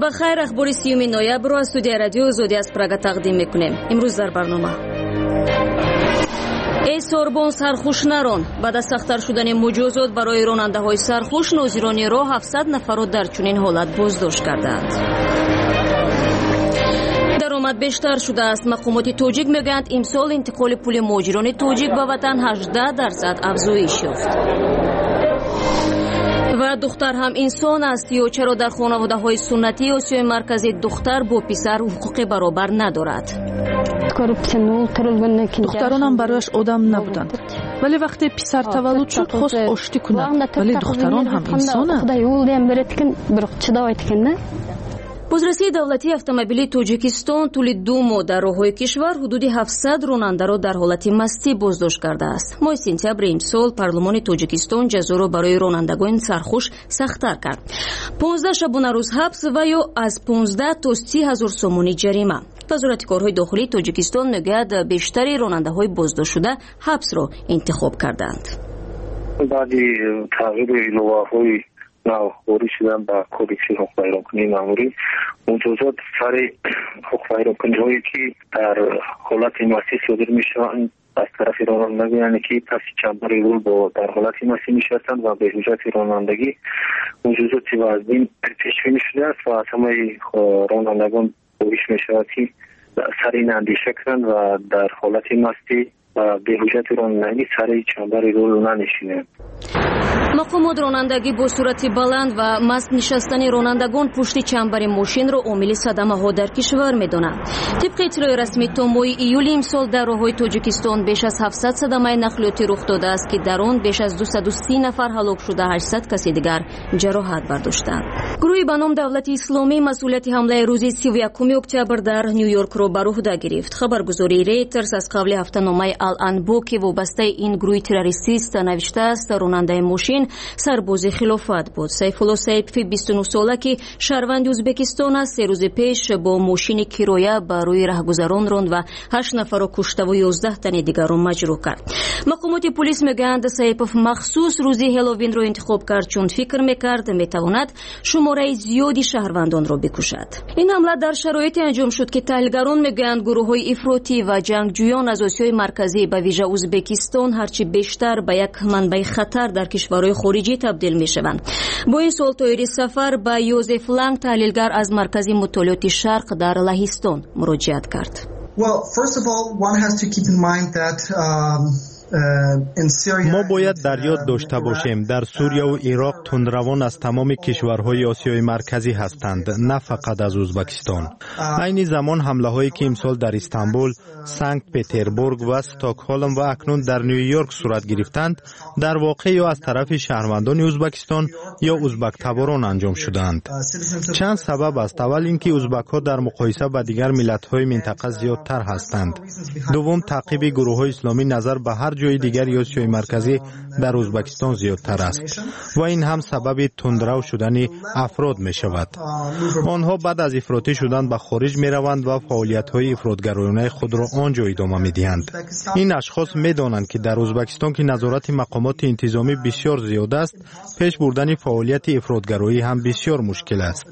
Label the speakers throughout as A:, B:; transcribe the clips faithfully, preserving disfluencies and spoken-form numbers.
A: صبح خیر. اخبار سیوم نوامبر رو از استودیو رادیو آزادی از پراگ تقدیم میکنیم. امروز در برنامه ای سوربون سرخوش نران. بعد از سخت‌تر شدن مجازات برای راننده‌های سرخوش، ناظران راه هفتصد نفر را در چنین حالت بازداشت کردند. درآمد بیشتر شده است. مقامات تاجیک میگویند امسال انتقال پول مهاجران تاجیک به وطن هجده درصد افزایش یافت. و دختر هم انسان است یا چرا در خانواده‌های سنتی آسیای مرکزی دختر با پسر حقوق برابر ندارد؟
B: دختران هم برایش آدم نبودند، ولی وقتی پسر تولد شد خواست آشتی کند، ولی دختران هم انسانند.
A: بازرسی دولتی автомобили توجیکستان طول دو ماه در راههای کشور حدود هفتصد راننده را در حالت مستی بازداشت کرده است. ماه سپتامبر امسال پارلمان توجیکستان جزا را برای رانندگان سرخوش سخت‌تر کرد. پانزده شبانه روز حبس و یا از پانزده تا سی هزار سومانی جریمه. وزارت کارهای داخلی توجیکستان میگوید بیشتر راننده‌های بازداشت شده حبس را انتخاب کردند.
C: بعد تغییر الواه‌های نو وری شدن با کودکس حقوق بیانکنی ماموری، مجازات سر حقوق بیانکنی هایی که در حالت مستی صادر می شوند از طرف رانندگان که پس چمبر رول با در حالت مستی می شوند و به حجت رانندگی مجازات وزنی پیش بینی شده است و از همه رانندگان باعث می شود که سر این اندیشه کنند و در حالت مستی و به حجت رانندگی سر چمبر رول ننشینند.
A: مقامات رانندگی با سرعت بلند و مست نشستن رانندگان پشت چمبر ماشین را عامل صدمه ها در کشور می‌دانند. طبق اطلاع رسمی تا ماه ایول امسال در راه‌های تاجیکستان بیش از هفتصد صدمه نقلیاتی رخ داده است که در آن بیش از دویست و سی نفر هلاک شده، هشتصد کسی دیگر جراحت برداشتند. گروهی به نام دولت اسلامی مسئولیت حمله روز سی و یکم اکتبر در نیویورک را بر عهده گرفت. خبرگزاری ریترز از قبل هفته‌نامه الانبا که وابسته این گروه تروریستی است نوشته است راننده ماشین سرباز خلافت بود. سیف الله سیفی بیست و نه ساله که شهروند ازبکستان است، سه روز پیش با ماشین کرایه بر روی راهگذران راند و هشت نفر را کشته و یازده تن دیگر را مجروح کرد. مقامات پلیس میگویند سیفوف مخصوص روز هالووین را انتخاب کرد چون فکر میکرد میتواند شماره زیادی شهروندان را بکشد. این حمله در شرایطی انجام شد که تحلیلگران میگویند گروه‌های افراطی و جنگجویان از آسیای مرکزی به ویژه ازبکستان هرچی بیشتر به یک منبع خطر در کشورهای خارجی تبدیل میشوند. با این سوال تایری سفر به یوزف لنگ تحلیلگر از مرکز مطالعات شرق در لهستان مراجعت کرد.
D: Well, first of all, one has to keep in mind that um,
E: ما باید در یاد داشته باشیم در سوریه و عراق تندروان از تمام کشورهای آسیای مرکزی هستند، نه فقط از ازبکستان. عین زمان حمله هایی که امسال در استانبول، سنت پترزبورگ و استکهلم و اکنون در نیویورک صورت گرفتند در واقع یا از طرف شهروندان ازبکستان یا ازبک تباران انجام شدند. چند سبب است. اول اینکه ازبک ها در مقایسه با دیگر ملت های منطقه زیادتر هستند. دوم تعقیب گروه های اسلامی نظر به هر جای دیگر آسیای مرکزی در ازبکستان زیادتر است و این هم سبب تندرو شدن افراد می شود. آنها بعد از افراطی شدن به خارج می روند و فعالیت های افراطگرایانه خود را آنجا ادامه می دهند. این اشخاص می دانند که در ازبکستان که نظارت مقامات انتظامی بسیار زیاد است، پیش بردن فعالیت افراطگرایی هم بسیار مشکل است.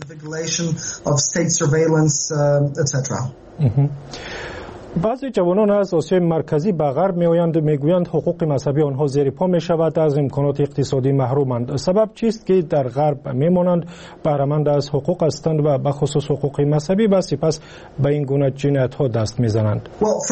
F: بعضی جوانان از آسیای مرکزی به غرب میآیند و میگویند حقوق مذهبی آنها زیر پا می شود، از امکانات اقتصادی محرومند. سبب چیست که در غرب میمانند، بهره‌مند از حقوق هستند و به خصوص حقوق مذهبی و سپس به این گونه جنایت ها دست میزنند؟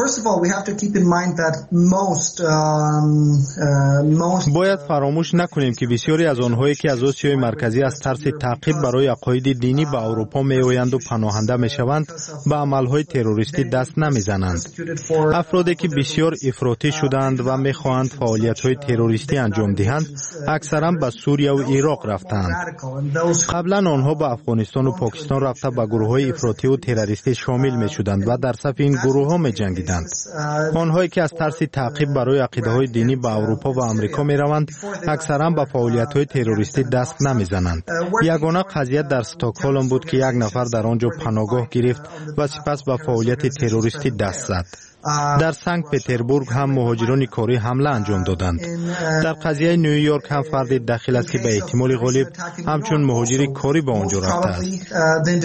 E: باید فراموش نکنیم که بسیاری از آنهایی که از آسیای مرکزی از ترس تعقیب برای عقاید دینی به اروپا میآیند و پناهنده میشوند، به عملهای تروریستی دست نمیزنند. افرادی که بسیار افراطی شدند و میخواهند فعالیت‌های تروریستی انجام دهند، اکثرا به سوریه و عراق رفتند. قبلا آنها به افغانستان و پاکستان رفته به گروه‌های افراطی و تروریستی شامل میشدند و در صف این گروه‌ها میجنگیدند. آنهایی که از ترس تعقیب برای عقیده‌های دینی به اروپا و آمریکا میروند، اکثرا به فعالیت‌های تروریستی دست نمیزنند. یگانه قضیه در استکهلم بود که یک نفر در آنجا پناهگاه گرفت و سپس به فعالیت تروریستی دست زد. در سنت پتربورگ هم مهاجران کاری حمله انجام دادند. در قضیه نیویورک هم فرد داخل است که به احتمال غالب همچون مهاجر کاری به آنجا رفته است.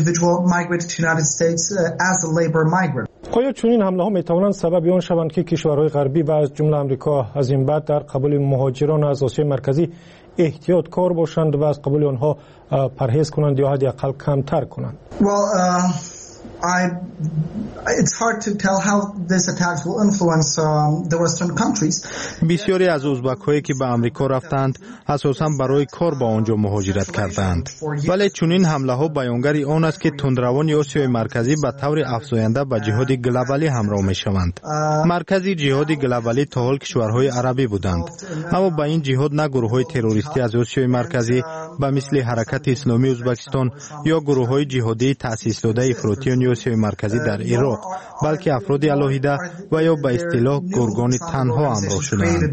F: آیا چنین حمله ها می توانند سبب آن شوند که کشورهای غربی و از جمله آمریکا از این بعد در قبول مهاجران از آسیای مرکزی احتیاط کار باشند و از قبول آنها پرهیز کنند یا حداقل کمتر کنند؟
D: I, it's hard to tell how these attacks will influence um, the Western countries.
E: بسیاری از ازبک هایی که به آمریکا رفتند اساساً برای کار به آنجا مهاجرت کردند، ولی چنین حمله ها بیانگر آن است که تندروان آسیای مرکزی به طور افزاینده به جهاد گلوبالی همراه می شوند. مرکزی جهاد گلوبالی تا حال کشورهای عربی بودند، اما با این جهاد نه گروه های تروریستی از آسیای مرکزی به مثل حرکت اسلامی ازبکستان یا گروه های جهادی تأسیس داده افراطیان آسیای مرکزی در عراق، بلکه افراد علاهیده و یا به اصطلاح گرگان تنها همراه شدند.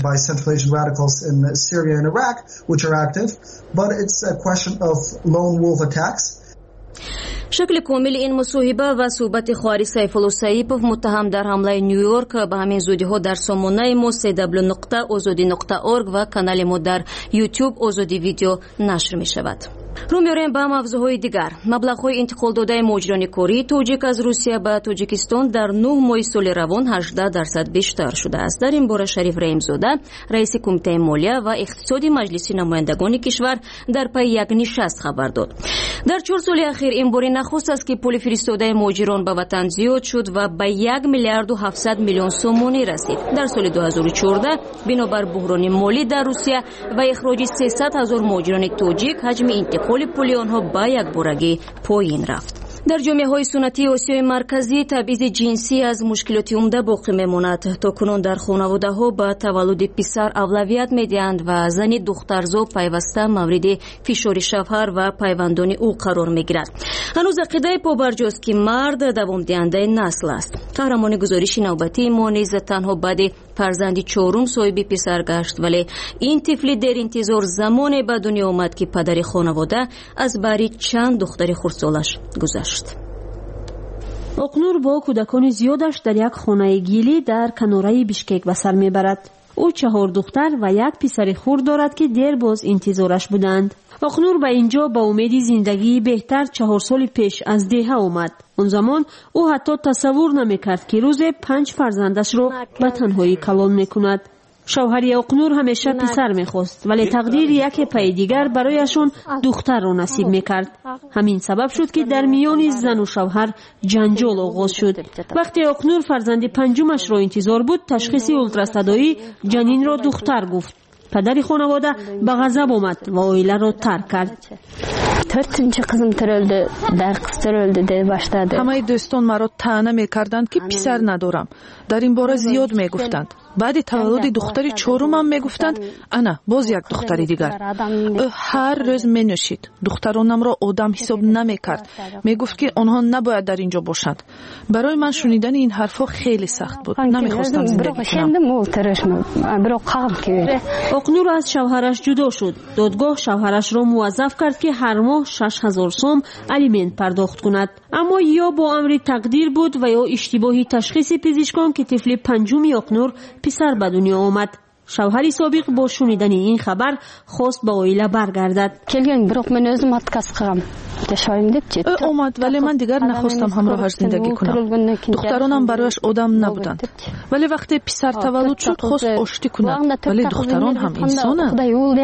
A: شکل کامل این مصاحبه و صحبت خواهر سیف الله سیپوف متهم در حمله نیویورک به همین زودی ها در سامانه ما سی دبلیو نقطه آزادی نقطه اورگ و کانال ما در یوتیوب آزادی ویدیو نشر می شود. رو می‌آوریم به موضوعهای دیگر. مبلغ‌های انتقال داده مهاجران کاری توجیک از روسیه به تاجیکستان در نه ماه سال روان هجده درصد بیشتر شده است. در این باره شریف رحیم‌زاده رئیس کمیته مالیه و اقتصادی مجلس نمایندگان کشور در پی یک نشست خبر داد. در چهار سال اخیر این باره نخست است که پول فرستاده مهاجران به وطن زیاد شد و به یک میلیارد و هفتصد میلیون سومانی رسید. در سال دو هزار و چهارده بنابر بحران مالی در روسیه و اخراج سیصد هزار مهاجران تاجیک حجم انتقال پول آنها با یک بارگی پایین رفت. در جامعه های سنتی آسیای مرکزی تبعیض جنسی از مشکلات عمده باقی میماند. تا کنون در خانواده ها با تولد پسر اولویت میدهند و زن دخترزا پیوسته مورد فشار شوهر و پیوندان او قرار میگیرد. هنوز عقیده پابرجاست که مرد دوام دهنده نسل است. قهرمان گزارش نوبتی ما نیز تنها بعد فرزند چهارم صاحب پسر گشت، ولی این طفل در انتظار زمانی به دنیا آمد که پدر خانواده از بری چند دختر خردسالش گذشت.
G: اقنور با کودکان زیادش در یک خانه گیلی در کناره بیشکک به سر میبرد. او چهار دختر و یک پسر خرد دارد که دیر باز انتظارش بودند. اقنور به اینجا با امید زندگی بهتر چهار سال پیش از دیه آمد. اون زمان او حتی تصور نمیکرد که روز پنج فرزندش را به تنهایی کلان میکند. شوهری اقنور همیشه پسر میخواست، ولی تقدیر یک پای دیگر برایشون دختر را نصیب میکرد. همین سبب شد که در میان زن و شوهر جنجال آغاز شد. وقتی اقنور فرزند پنجمش را انتظار بود، تشخیص اولتراصدایی جنین را دختر گفت. پدر خانواده به غضب آمد و عائله را ترک کرد.
B: همه دوستان مرا طعنه میکردند که پسر ندارم. در این باره زیاد میگفتند. بعد تولد دختری چهارمم میگفتند انا باز یک دختر دیگر. او هر روز مینوشید. دخترانم را آدم حساب نمیکرد. میگفت که آنها نباید در اینجا باشند. برای من شنیدن این حرفا خیلی سخت بود. نمیخواستم زندگی کنم.
G: اقنور از شوهرش جدا شد. دادگاه شوهرش را موظف کرد که هر ماه شش هزار سوم الیمنت پرداخت کند. اما یا با امر تقدیر بود و یا اشتباهی تشخیص پزشکان که طفل پنجم اقنور پسر به دنیا آمد. شوهری سابق با شنیدن این خبر خواست به عائله برگردد.
B: او آمد ولی من دیگر نخواستم همراهش زندگی کنم. دخترانم برایش آدم نبودند. ولی وقتی پسر تولد شد خواست آشتی کند. ولی دختران هم انسانند.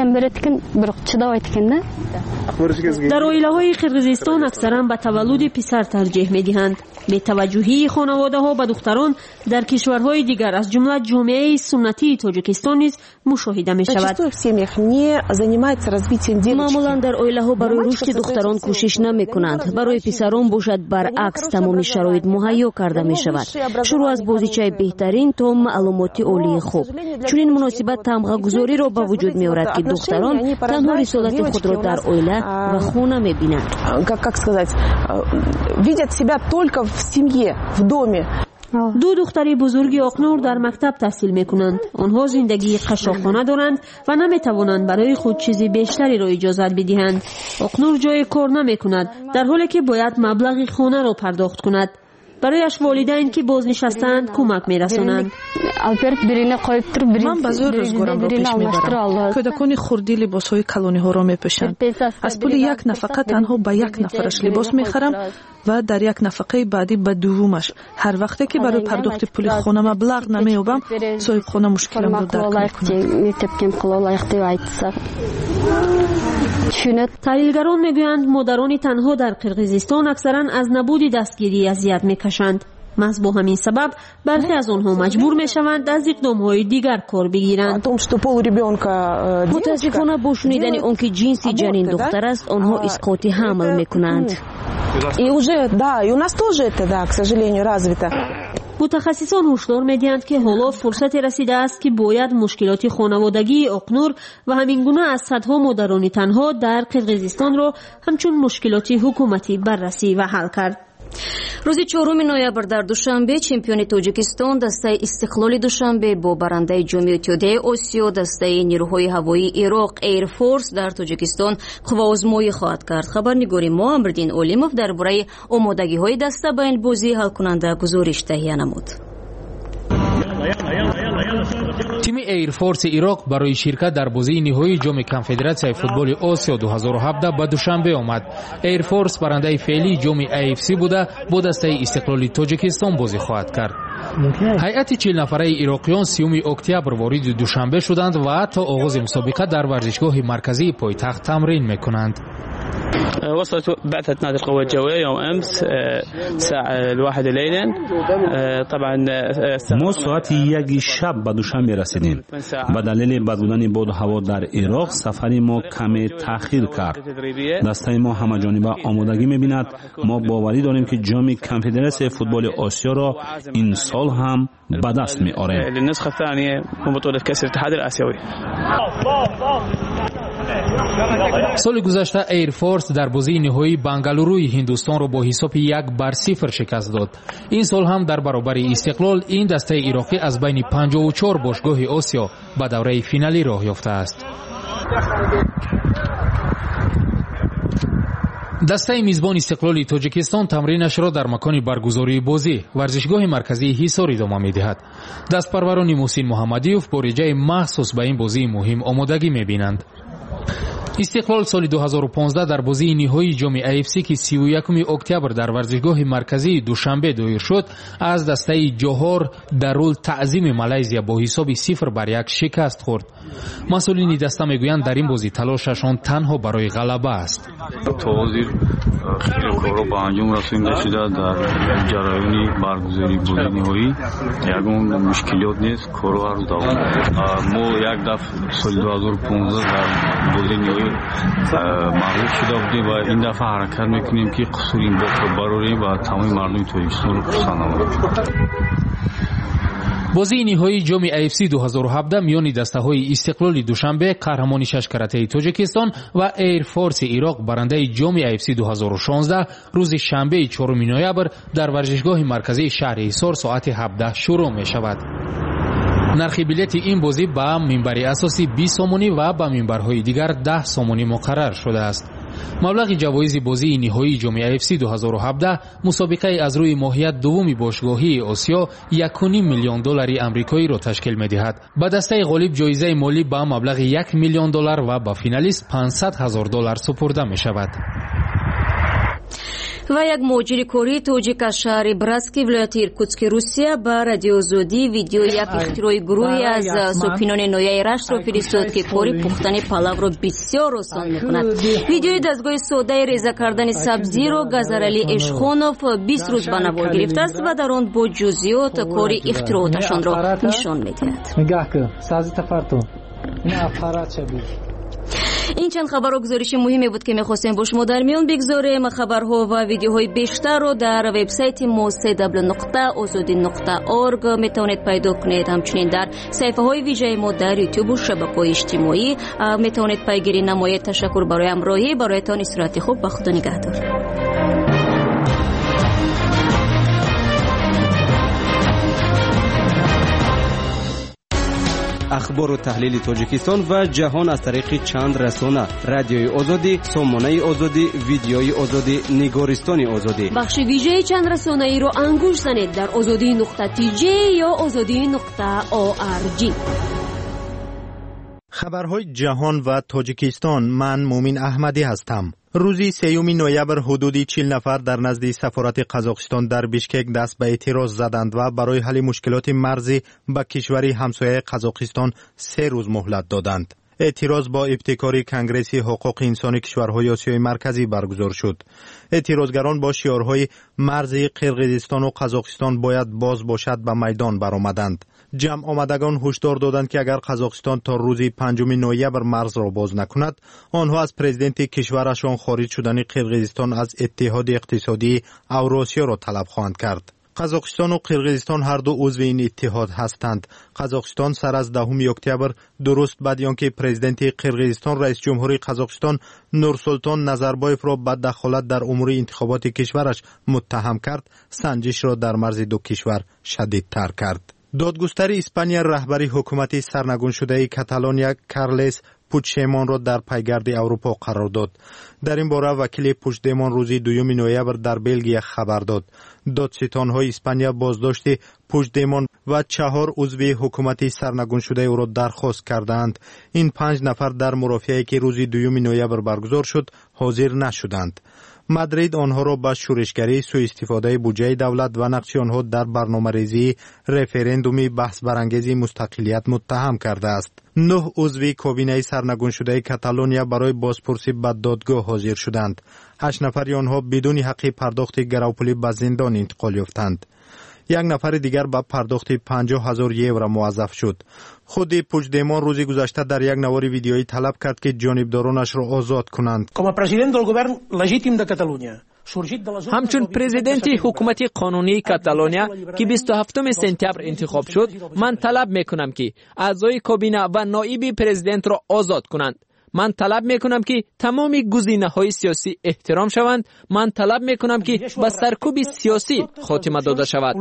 G: در عائله های قرقیزستان اکثرا به تولد پسر ترجیح می دهند. به توجهی خانواده ها به دختران در کشورهای دیگر از جمله جامعه سنتی تاجیکستان نیز مشاهده می شود.
A: معمولا در عائله ها برای رشد دختران کوشش نمی کنند. برای پسران باشد برعکس تمام شرایط مهیا کرده می شود. شروع از بازیچه بهترین تا معلومات عالی خوب. چون این مناسبت تمغه گذاری را به وجود می آورد که دختران تنها رسالت خود را در عائله و خانه می بینند.
G: دو دختری بزرگی اقنور در مکتب تحصیل میکنند. آنها زندگی قشاقانه دارند و نمیتوانند برای خود چیزی بیشتری را اجازت بدهند. اقنور جای کار نمیکند در حالی که باید مبلغ خانه را پرداخت کند. برایش والدین که بازنشستند کمک می‌رسانند.
B: من بازار روزگارم را پیش میبرم. کودکان خردی لباسهای کلانی ها را میپوشند. از پول یک نفقه تنها به یک نفرش لباس میخرم و در یک نفقه بعدی به دومش. هر وقتی که برای پرداخت پول خانه مبلغ نمییابم، صاحب خانه مشکلم را درک میکند.
G: تحلیلگران میگویند مادران تنها در قرقیزستان اکثرا از نبود دستگیری اذیت میکشند. محض با همین سبب برخی از آنها مجبور میشوند از اقدامهای دیگر کار بگیرند.
A: متاسفانه با شنیدن آنکه جنسی جنین دختر است، آنها اسقاط حمل میکنند.
G: متخصصان هشدار می‌دهند که حالا فرصت رسیده است که باید مشکلات خانوادگی اقنور و همین گونه از صدها مادران تنها در قرقیزستان را همچون مشکلات حکومتی بررسی و حل کرد.
A: روز چهارم نوامبر در دوشنبه چمپیون تاجیکستان دسته استقلال دوشنبه با برنده جام اتحادیه آسیا دسته نیروهای هوایی عراق ایر فورس در تاجیکستان قواآزمایی خواهد کرد. خبرنگار ما امردین اولیموف درباره آمادگی‌های دسته به این بازی حل کننده گزارش تهیه نمود.
H: تیم ایر فورس عراق برای شرکت در بازی نهایی جام کنفدراسیون فوتبال آسیا دو هزار و هفده به دوشنبه آمد. ایر فورس برنده فعلی جام ای اف سی بوده با دسته استقلال تاجیکستان بازی خواهد کرد. هیئت چهل نفره عراقیان سیوم اکتبر وارد دوشنبه شدند و تا آغاز مسابقه در ورزشگاه مرکزی پایتخت تمرین میکنند.
I: وصلت بعثة نادي القوات الجوية يوم أمس الساعة الواحدة ليلا. طبعا
J: ما ساعت یک شب به دوشنبه رسیدیم. به دلیل بد بودن باد و هوا در عراق سفری ما کمی تأخیر کرد. دسته ما همه‌جانبه آمادگی می‌بیند. ما باوری داریم که جام کنفدراسیون فوتبال آسیا را این سال هم به دست می‌آوریم.
I: للنسخة الثانية من بطولة كأس الاتحاد الآسيوي.
H: سال گذشته ایر فورس در بازی نهایی بنگلوروی هندوستان را با حساب یک بر صفر شکست داد. این سال هم در برابر استقلال این دسته عراقی از بین پنجاه و چهار باشگاه آسیا به دوره فینالی راه یافته است. دسته میزبان استقلال تاجیکستان تمرینش را در مکان برگزاری بازی ورزشگاه مرکزی حصار ادامه می‌دهد. دستپروران محسن محمدیوف با رجای مخصوص به این بازی مهم آمادگی می‌بینند. استقلال سال دو هزار و پانزده در بازی نهایی جام ای اف سی که سی و یکم اکتبر در ورزشگاه مرکزی دوشنبه دایر شد از دسته جوهر دارول تعظیم مالزیا با حساب صفر بر یک شکست خورد. مسئولین دسته میگویند در این بازی تلاششان تنها برای غلبه است.
K: توزیر خیلی کارو به انجام رسانده شده در جریان برگزاری بازی نهایی. یگان مشکلات نیست، کارو هر روز دوام. ما یک دفعه سال دو هزار و پانزده در بازی نهایی مغلوب شده بودیم و این دفعه حرکت میکنیم که قصور این باخت رو براریم و تمام مردم تاجیکستان رو پسند آوریم.
H: بازی نهایی جام ای اف سی دو هزار و هفده میان دسته‌های استقلال دوشنبه قهرمان شش کرته تاجیکستان و ایر فورس عراق برنده جام ای اف سی دو هزار و شانزده روز شنبه چهارم نوامبر در ورزشگاه مرکزی شهر حصار ساعت هفده شروع می شود. نرخ بلیت این بازی با منبر اساسی بیست سومونی و با منبرهای دیگر ده سومونی مقرر شده است. مبلغ جوایز بازی نهایی جام ای اف سی دو هزار و هفده مسابقه از روی ماهیت دوم باشگاهی آسیا یک و نیم میلیون دلار آمریکایی را تشکیل می‌دهد. به دسته غالب جایزه مالی با مبلغ یک میلیون دلار و با فینالیست پانصد هزار دلار سپرده می‌شود.
A: و یک مهاجر کوری توجیک از شهر براتسکی ولایت ایرکوتسک روسیه به رادیو زودی ویدیو یک اختراع گروهی از ساکنان نویای رشت را فرستاد که کاری پختن پلاو را بسیار آسان می‌کند. ویدیوی دستگاه سوده ریزه کردن سبزی را گزارعلی اشخونوف بیست روز به نوار گرفته است و در آن با جزئیات کاری اختراعاتشان را نشان می‌دهد. این چند خبر و گزارش مهمی بود که می‌خواستیم با شما در میان بگذاریم. خبرها و ویدیوهای بیشتر رو در وبسایت ما سی دبلیو نقطه آزادی نقطه اورگ میتونید پیدا کنید. همچنین در صفحه های ویژه ما در یوتیوب و شبکه‌های اجتماعی میتونید پیگیری نمایید. تشکر برای همراهی. برایتان استراحت خوب و خدا نگهدار.
L: اخبار و تحلیل تاجیکستان و جهان از طریق چند رسانه: رادیوی آزادی، سامانه آزادی، ویدیوی آزادی، نگارستان آزادی.
G: بخش ویژه چند رسانه ای رو انگوش زنید در آزادی نقطه تی جی یا آزادی نقطه او آر جی.
E: خبرهای جهان و تاجیکستان. من مومین احمدی هستم. روزی سیوم نوامبر حدودی چهل نفر در نزد سفارت قزاقستان در بیشکک دست به اعتراض زدند و برای حل مشکلات مرزی به کشوری همسایه قزاقستان سه روز مهلت دادند. اعتراض با ابتکار کنگره حقوق انسانی کشورهای آسیای مرکزی برگزار شد. اعتراضگران با شعارهای مرزی قرقیزستان و قزاقستان باید باز باشد به میدان برآمدند. جمع آمدگان هشدار دادند که اگر قزاقستان تا روز پنجم نوامبر مرز را باز نکند، آنها از پرزیدنت کشورشان خارج شدن قرقیزستان از اتحاد اقتصادی اوراسیا را طلب خواهند کرد. قزاقستان و قرقیزستان هر دو عضو این اتحاد هستند. قزاقستان سر از دهم اکتبر درست بعد آنکه پرزیدنت قرقیزستان رئیس جمهوری قزاقستان نورسولطان نظربایف را به دخالت در امور انتخابات کشورش متهم کرد، سنجش را در مرز دو کشور شدیدتر کرد. دادگستر اسپانیا رهبری حکومت سرنگون شده کاتالونیا کارلس پوچدمون را در پیگرد اروپا قرار داد. در این باره وکیل پوچدمون روز دوم نوامبر در بلژیک خبر داد. دادستان‌های اسپانیا بازداشت پوچدمون و چهار عضو حکومت سرنگون شده او را درخواست کردند. این پنج نفر در مرافعه‌ای که روز دوم نوامبر برگزار شد حاضر نشدند. مادرید آنها را به شورشگری، سوء استفاده بودجه دولت و نقش آنها در برنامه‌ریزی رفراندومی بحث برانگیز مستقلیت متهم کرده است. نه عضو کابینه سرنگون شده کاتالونیا برای بازپرسی به دادگاه حاضر شدند. هشت نفر آنها بدون حق پرداخت گروپولی به زندان انتقال یافتند. یک نفر دیگر با پرداخت پنجاه هزار یورو موظف شد. خود پوچدمون روز گذشته در یک نوار ویدیویی طلب کرد که جانبدارانش را آزاد کنند.
M: همچون پرزیدنت حکومت قانونی کاتالونیا که بیست و هفتم سپتامبر انتخاب شد، من طلب میکنم که اعضای کابینه و نایب پرزیدنت را آزاد کنند. من طلب میکنم که تمام گزینه‌های سیاسی احترام شوند. من طلب میکنم که به سرکوب سیاسی خاتمه داده شود.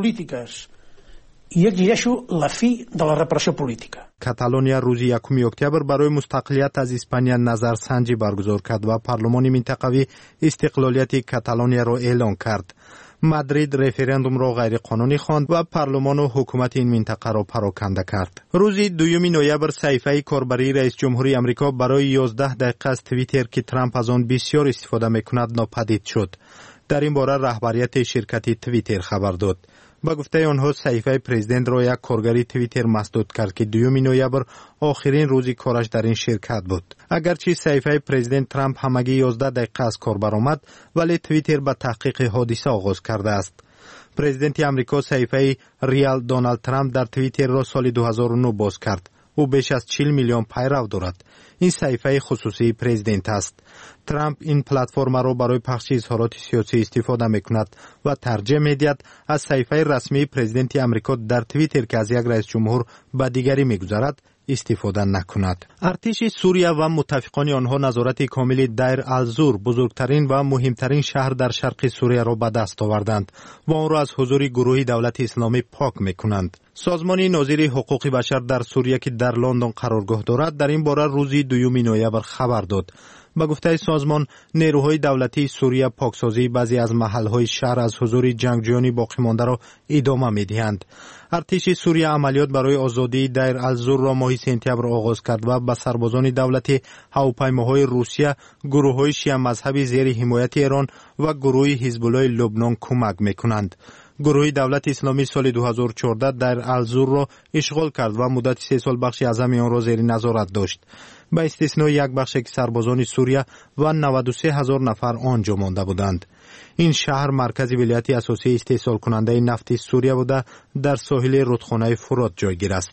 E: کاتالونیا روز یکم اکتبر برای مستقلیت از اسپانیا نظرسنجی برگزار کرد و پارلمان منطقوی استقلالیت کاتالونیا را اعلان کرد. مادرید رفراندوم را غیر قانونی خواند و پارلمان و حکومت این منطقه را پراکنده کرد. روز دوم نوامبر صحیفه کاربری رئیس جمهوری آمریکا برای یازده دقیقه از توییتر که ترامپ از آن بسیار استفاده میکند ناپدید شد. در این باره رهبریت شرکت توییتر خبر داد. با گفته آنها صحیفه پرزیدنت را یک کارگری توییتر مسدود کرد که دوم نوامبر آخرین روزی کارش در این شرکت بود. اگرچه صحیفه پرزیدنت ترامپ همگی یازده دقیقه از کار برآمد، ولی توییتر به تحقیق حادثه آغاز کرده است. پرزیدنت آمریکا صحیفه ریال دونالد ترامپ در توییتر را سال دو هزار و نه باز کرد. او بیش از چهل میلیون پیرو دارد. این صحیفه خصوصی پرزیدنت است. ترامپ این پلتفرم را برای پخش اظهارات سیاسی استفاده میکند و ترجیح میدهد از صحیفه رسمی پرزیدنت آمریکا در توییتر که از یک رئیس جمهور به دیگری میگذرد استفاده نکند. ارتش سوریه و متفقان آنها نظارت کامل دیر الزور، بزرگترین و مهمترین شهر در شرق سوریه را به دست آوردند و آن را از حضور گروه دولت اسلامی پاک میکنند. سازمان ناظر حقوق بشر در سوریه که در لندن قرارگاه دارد در این باره روز دوم نوامبر خبر داد. با گفته سازمان، نیروهای دولتی سوریه پاکسازی بعضی از محلهای شهر از حضور جنگجویان باقی مانده را ادامه میدهند. ارتش سوریه عملیات برای آزادی دیر الزور را ماه سپتامبر آغاز کرد و به سربازان دولتی، هواپیماهای روسیه، گروه‌های شیعه مذهبی زیر حمایت ایران و گروه حزب الله لبنان کمک میکنند. گروه دولت اسلامی سال دو هزار و چهارده در الزور را اشغال کرد و مدت سه سال بخش اعظم آن را زیر نظارت داشت. با استثنای یک بخش که سربازان سوریه و نود و سه هزار نفر آنجا مانده بودند. این شهر مرکز ولایت اساسی استحصال کننده نفت سوریه بوده در ساحل رودخانه فرات جایگیر است.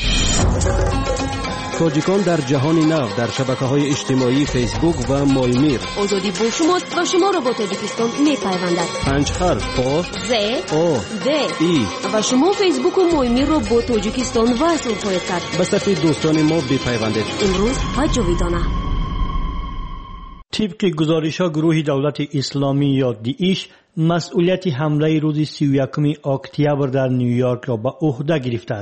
L: تاجیکان در جهان نو در شبکه‌های اجتماعی فیسبوک و مایمیر.
G: آزادی با شماست و شما را با تاجیکستان می‌پیوندد.
L: پنج حرف آ
G: ز
L: آ
G: د
L: ای
G: و شما فیسبوک و مایمیر را با تاجیکستان وصل خواهید کرد.
L: به صف دوستان ما بپیوندید.
G: امروز و جاویدانه.
N: طبق گزارش‌ها گروه دولت اسلامی یا داعش مسئولیت حمله روز سی و یکم اکتبر در نیویورک را به عهده گرفته است.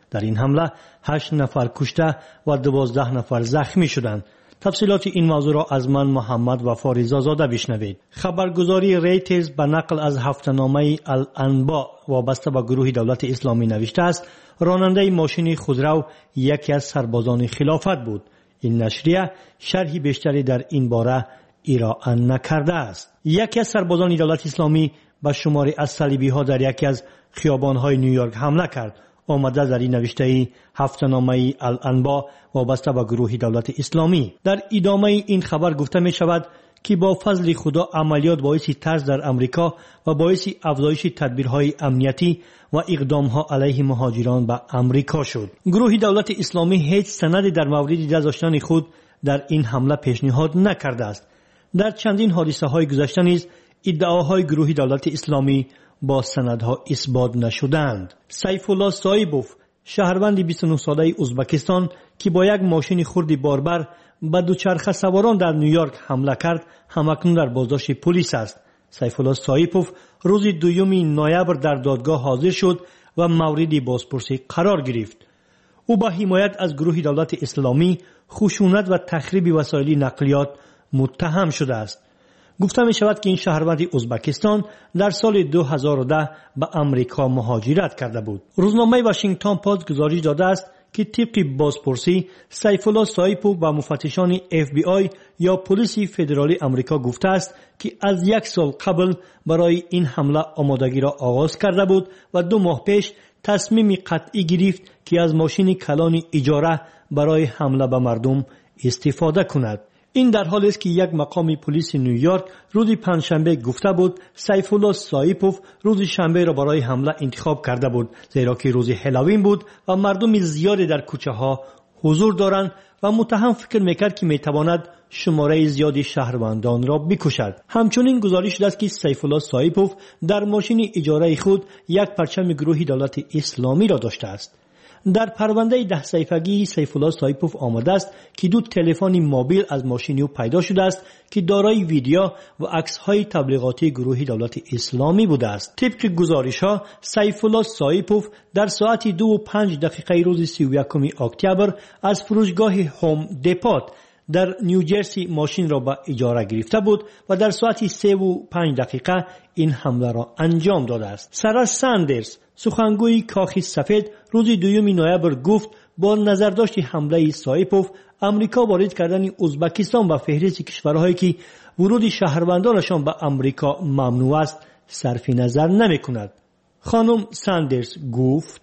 N: در این حمله هشت نفر کشته و دوازده نفر زخمی شدند. تفصیلات این موضوع را از من محمد وفاریزا زاده بشنوید. خبرگزاری ریترز به نقل از هفته‌نامه الانبا وابسته به گروه دولت اسلامی نوشته است راننده ماشین خودرو یکی از سربازان خلافت بود. این نشریه شرحی بیشتری در این باره ارائه نکرده است. یکی از سربازان دولت اسلامی به شماری از صلیبی ها در یکی از خیابان‌های نیویورک حمله کرد. آمده در این نوشته هفته‌نامه الانبا وابسته به گروه دولت اسلامی. در ادامه این خبر گفته می شود که با فضل خدا عملیات باعث ترس در امریکا و باعث افزایش تدبیرهای امنیتی و اقدامها علیه مهاجران به امریکا شد. گروه دولت اسلامی هیچ سندی در مورد دست داشتن خود در این حمله پیشنهاد نکرده است. در چندین حادثه های گذشته نیز ادعاهای گروه دولت اسلامی با سندها اثبات نشدند. سیف الله سایپوف شهروند بیست و نه ساله ازبکستان که با یک ماشین خرد باربر به دوچرخه سواران در نیویورک حمله کرد همکنون در بازداشت پلیس است. سیف الله سایپوف روز دوم نوامبر در دادگاه حاضر شد و مورد بازپرسی قرار گرفت. او با حمایت از گروه دولت اسلامی خشونت و تخریب وسایل نقلیات متهم شده است. گفته می شود که این شهروند ازبکستان در سال دو هزار و ده به امریکا مهاجرت کرده بود. روزنامه واشنگتن پست گزارش داده است که طبق بازپرسی سیف الله سایپوف به مفتشان اف بی آی یا پلیس فدرالی امریکا گفته است که از یک سال قبل برای این حمله آمادگی را آغاز کرده بود و دو ماه پیش تصمیم قطعی گرفت که از ماشین کلان اجاره برای حمله به مردم استفاده کند. این در حالی است که یک مقام پلیس نیویورک روز پنجشنبه گفته بود سیف الله سایپوف روز شنبه را برای حمله انتخاب کرده بود زیرا که روز هالوین بود و مردم زیادی در کوچه ها حضور دارند و متهم فکر میکرد که میتواند شماره زیادی شهروندان را بکشد. همچنین گزارش شده است که سیف الله سایپوف در ماشین اجاره خود یک پرچم گروه دولت اسلامی را داشته است. در پرونده ده صفحه‌ای سیف الله سایپوف آمده است که دو تلفن موبایل از ماشین او پیدا شده است که دارای ویدیو و عکس‌های تبلیغاتی گروه دولت اسلامی بوده است. طبق گزارش‌ها سیف الله سایپوف در ساعت دو و پنج دقیقه روز سی و یکم اکتبر از فروشگاه هوم دیپوت در نیوجرسی ماشین را به اجاره گرفته بود و در ساعت سه و پنج دقیقه این حمله را انجام داده است. سارا ساندرز سخنگوی کاخ سفید روز دوم نوامبر گفت با نظرداشت حمله سایپوف امریکا وارد کردن ازبکستان به فهرست کشورهایی که ورود شهروندانشان به امریکا ممنوع است صرف نظر نمی کند. خانم ساندرز گفت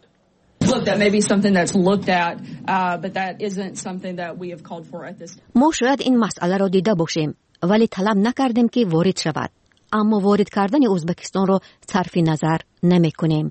A: ما شاید این مسئله را دیده باشیم ولی طلب نکردیم که وارد شود، اما وارد کردن ازبکستان را صرف نظر نمی کنیم.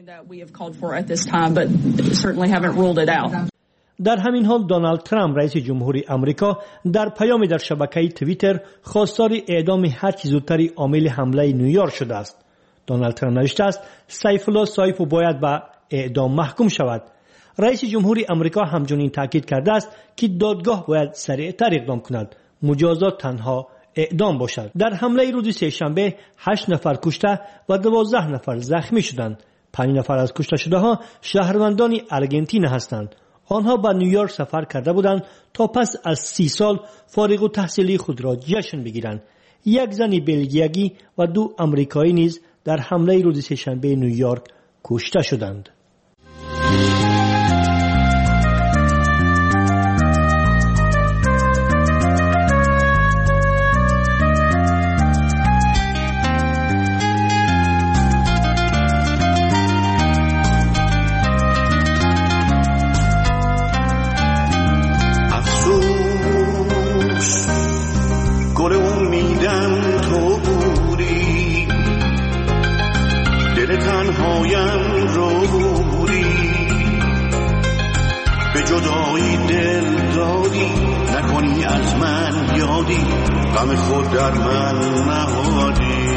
N: در همین حال دونالد ترامپ رئیس جمهوری امریکا در پیامی در شبکه توییتر خواستار اعدام هر چه زودتر عامل حمله نیویورک شده است. دونالد ترامپ نوشته است سیف الله سایپوف باید به اعدام محکوم شود. رئیس جمهوری امریکا همچنین تاکید کرده است که دادگاه باید سریعتر اقدام کند، مجازات تنها اعدام باشد. در حمله روز سه‌شنبه هشت نفر کشته و دوازده نفر زخمی شدند. پنج نفر از کشته شده ها شهروندان آرژانتین هستند. آنها به نیویورک سفر کرده بودند تا پس از سی سال فارغ التحصیلی خود را جشن بگیرند. یک زن بلژیکی و دو آمریکایی نیز در حمله روز سه‌شنبه نیویورک کشته شدند.
O: غم خود در من نهادی.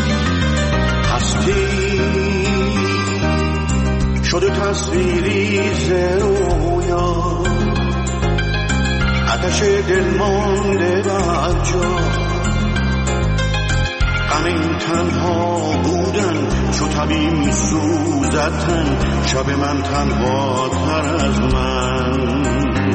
O: هستی شده تصویری آتش دل مانده بر جا، غم این تنها بودن چو طبیع می سوزد تن، شب من تنها تر از من.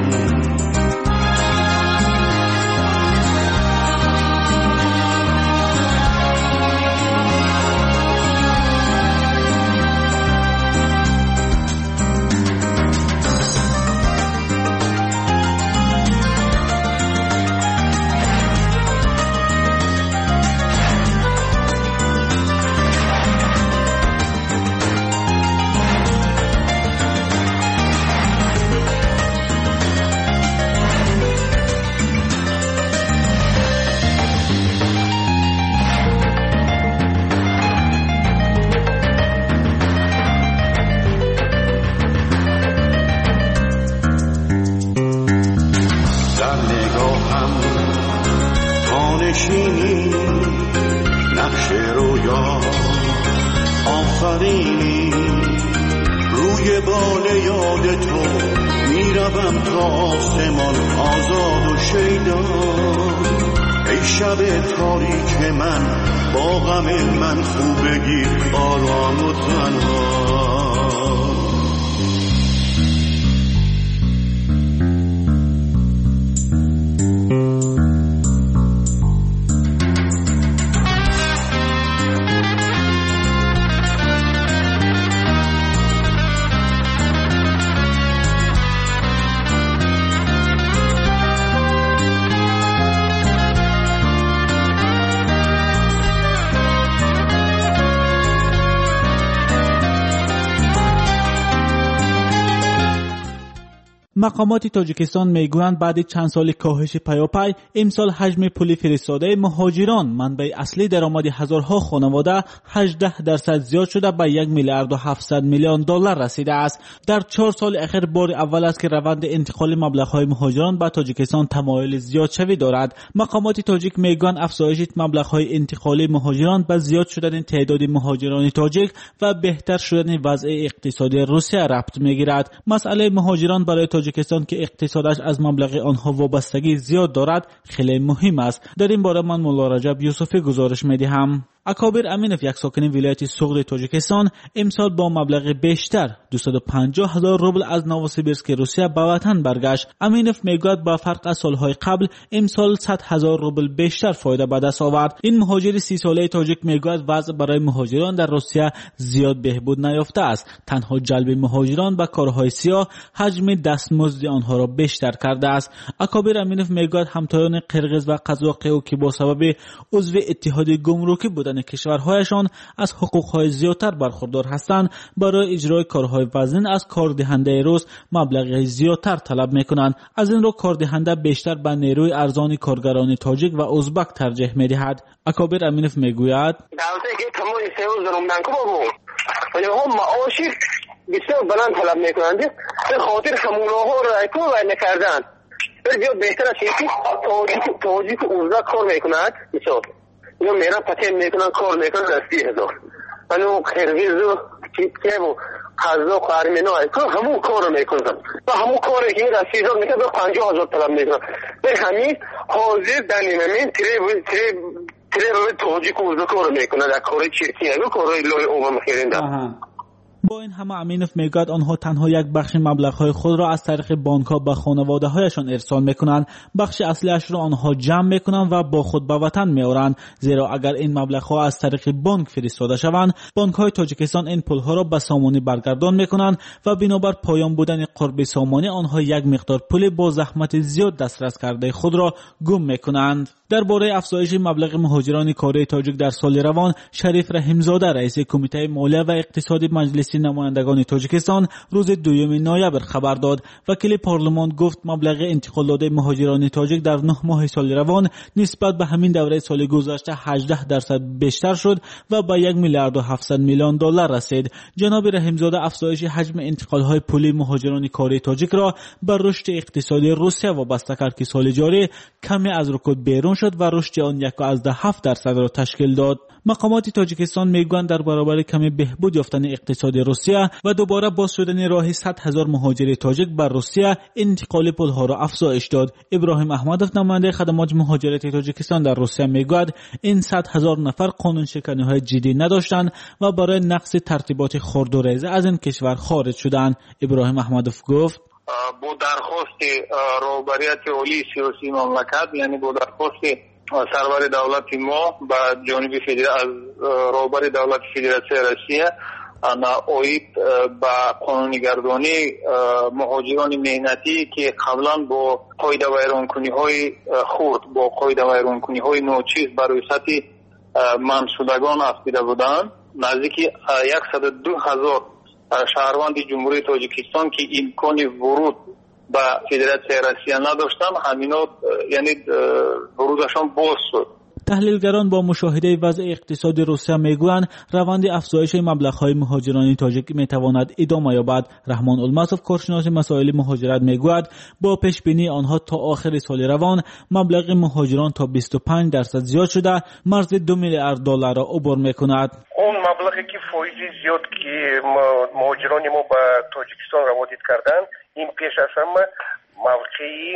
O: نقش رویا آفرینی روی بال یاد تو میروم تا آسمان آزاد و شیدا. ای شب تاریک من با غم من خوب بگیر آرام و تنها.
P: مقامات تاجیکستان میگویند بعد چند سال کاهش پیاپی امسال حجم پول فرستاده مهاجران منبع اصلی درآمد هزارها خانواده هجده درصد زیاد شده به یک میلیارد و هفتصد میلیون دلار رسیده است. در چهار سال اخیر بار اول است که روند انتقال مبلغ‌های مهاجران به تاجیکستان تمایل زیاد شوی دارد. مقامات تاجیک میگویند افزایش مبلغ‌های انتقالی مهاجران به زیاد شدن تعداد مهاجران تاجیک و بهتر شدن وضع اقتصادی روسیه ربط میگیرد. مسئله مهاجران برای تاجیکستان که اقتصادش از مبلغ آنها وابستگی زیاد دارد خیلی مهم است. در این باره من مولا رجب یوسفی گزارش میدهم. اکابر امینف یک ساکن ولایت سوغد تاجیکستان امسال با مبلغ بیشتر دویست و پنجاه هزار روبل از نووسیبیرسک روسیه به وطن برگشت. امینف میگوید با فرق از سالهای قبل امسال صد هزار روبل بیشتر فایده به دست آورد. این مهاجر سی ساله تاجیک میگوید وضع برای مهاجران در روسیه زیاد بهبود نیافته است. تنها جلب مهاجران به کارهای سیاه حجم دستمزد آنها را بیشتر کرده است. اکابر امینف میگوید همتایان قرقیز و قزاقی که با سبب عضو اتحاد گمرکی بودن کشورهایشان از حقوقهای زیادتر برخوردار هستند، برای اجرای کارهای وزین از کاردهنده روس مبلغ زیادتر طلب میکنند. از این رو کاردهنده بیشتر به نیروی ارزان کارگران تاجیک و ازبک ترجیح میدهد. اکابر امینف میگوید
C: بسیار بلند طلب میکنند به خاطر همونها را ایکو و نکردن بسیار بهتر است که تاجیک ازبک کار میکند. بسیار اینو میرن پتین میکنن کار میکنن از سی هزار انو قرقیز و چیب و قزاق و ارمنی ایکو همون کار میکنن و همون کاری که از سی هزار میکنن به پنجاه هزار طلب میکنن. به همین حاضر دنیم همین تری تری تری روی تاجیک ازبک کار میکنن در کاری چیرکی ایگو کاری لوی اوبا مخیرنده.
P: با این همه امینف میگوید آنها تنها یک بخش مبلغ‌های خود را از طریق بانک‌ها به خانواده‌هایشان ارسال می‌کنند. بخش اصلیش را آنها جمع می‌کنند و با خود به وطن می‌آورند، زیرا اگر این مبلغ‌ها از طریق بانک فرستاده شوند بانک‌های تاجیکستان این پول‌ها را به سامانی برگردان می‌کنند و بنابر پایان بودن قرب سامانی آنها یک مقدار پول با زحمت زیاد دسترس کرده خود را گم می‌کنند. درباره افزایش مبلغ مهاجران کاری تاجیک در سال روان شریف رحیمزاده رئیس کمیته مالیه و اقتصادی مجلس نمایندگان تاجیکستان روز دوم نوامبر خبر داد. وکیل پارلمان گفت مبلغ انتقالات مهاجران تاجیک در نه ماه سال روان نسبت به همین دوره سال گذشته هجده درصد بیشتر شد و به یک میلیارد و هفتصد میلیون دلار رسید. جناب رحیمزاده افزایش حجم انتقال‌های پولی مهاجران کاری تاجیک را بر رشد اقتصادی روسیه وابسته کرد که سال جاری کمی از رکود بیرون شد و رشد آن یک و هفت درصد را تشکیل داد. مقامات تاجیکستان میگویند در برابر کمی بهبود یافتن اقتصاد روسیه و دوباره باز شدن راه صد هزار مهاجر تاجیک بر روسیه انتقال پلها را افزایش داد. ابراهیم احمدوف نماینده خدمات مهاجرتی تاجیکستان در روسیه میگوید این صد هزار نفر قانون شکنی های جدی نداشتند و برای نقض ترتیبات خرد و ریزه از این کشور خارج شدند. ابراهیم احمدوف گفت
C: با درخواست رهبریت عالی سیاسی مملکت، یعنی با درخواست سرور دولت ما به جانب از رهبر دولت فدراسیون روسیه اوید به قانونگردانی مهاجران مهنتی که قبلا با قاعده ویرانکنی های خرد با قاعده ویرانکنی های ناچیز برای سطح منشودگان افزوده بودند، نزدیک صد و دو هزار شهروند جمهوری تاجیکستان که امکان ورود به فدراسیون روسیه نداشتند، همینا یعنی ورودشان باز شد.
P: تحلیلگران با مشاهده وضع اقتصادی روسیه میگویند روند افزایش مبلغ‌های مهاجران تاجیک میتواند ادامه یابد. رحمان الماسوف کارشناس مسائل مهاجرت میگوید با پیش بینی آنها تا آخر سال روان مبلغ مهاجران تا بیست و پنج درصد زیاد شده مرز دو میلیارد دلار را عبور میکند.
Q: اون مبلغی که فایزی زیاد که مهاجران ما به تاجیکستان روادید کردند، این پیش از همه موقعی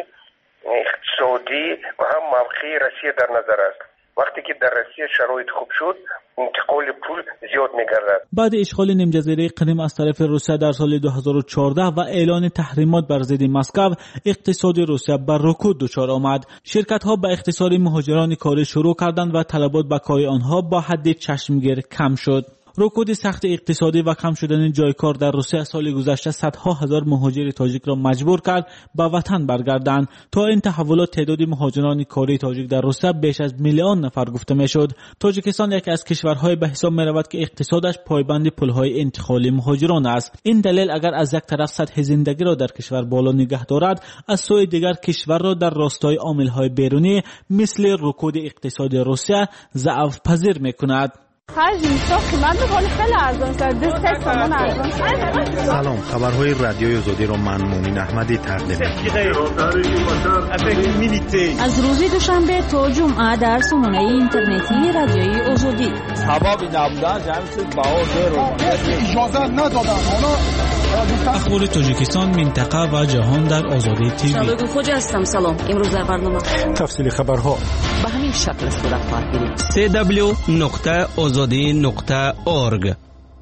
Q: اقتصادی و هم موقعی روسیه در نظر است. وقتی که در روسیه شرایط خوب شد، انتقال پول زیاد می‌گردد.
P: بعد اشغال نیم جزیره کریم از طرف روسیه در سال دو هزار و چهارده و اعلان تحریمات بر ضد مسکو، اقتصاد روسیه بر رکود دچار آمد. شرکت‌ها به اقتصاد مهاجران کاری شروع کردند و طلبات به کار آنها با حد چشمگیر کم شد. رکود سخت اقتصادی و کم شدن جای کار در روسیه سال گذشته صدها هزار مهاجر تاجیک را مجبور کرد به وطن برگردند. تا این تحولات تعداد مهاجران کاری تاجیک در روسیه بیش از میلیون نفر گفته میشد. تاجیکستان یکی از کشورهای به حساب میرود که اقتصادش پایبند پلهای انتقالی مهاجران است. این دلیل اگر از یک طرف سطح زندگی را در کشور بالا نگه دارد، از سوی دیگر کشور را در راستای عامل‌های بیرونی مثل رکود اقتصادی روسیه ضعف پذیر میکند.
E: سلام، خبرهای رادیوی آزادی را من مومن احمدی تقدیم می‌کنم.
G: از روز دوشنبه تا جمعه در سامانه اینترنتی رادیوی آزادی.
R: اجازه ندادن
P: اخبار تاجیکستان، منطقه و جهان در آزادی تیوی.
A: شبکه خوجا هستم. سلام. امروز در برنامه
F: تفصیل خبرها
A: به همین شکل صورت خواهد گرفت.
L: سی دبلیو نقطه آزادی نقطه اورگ.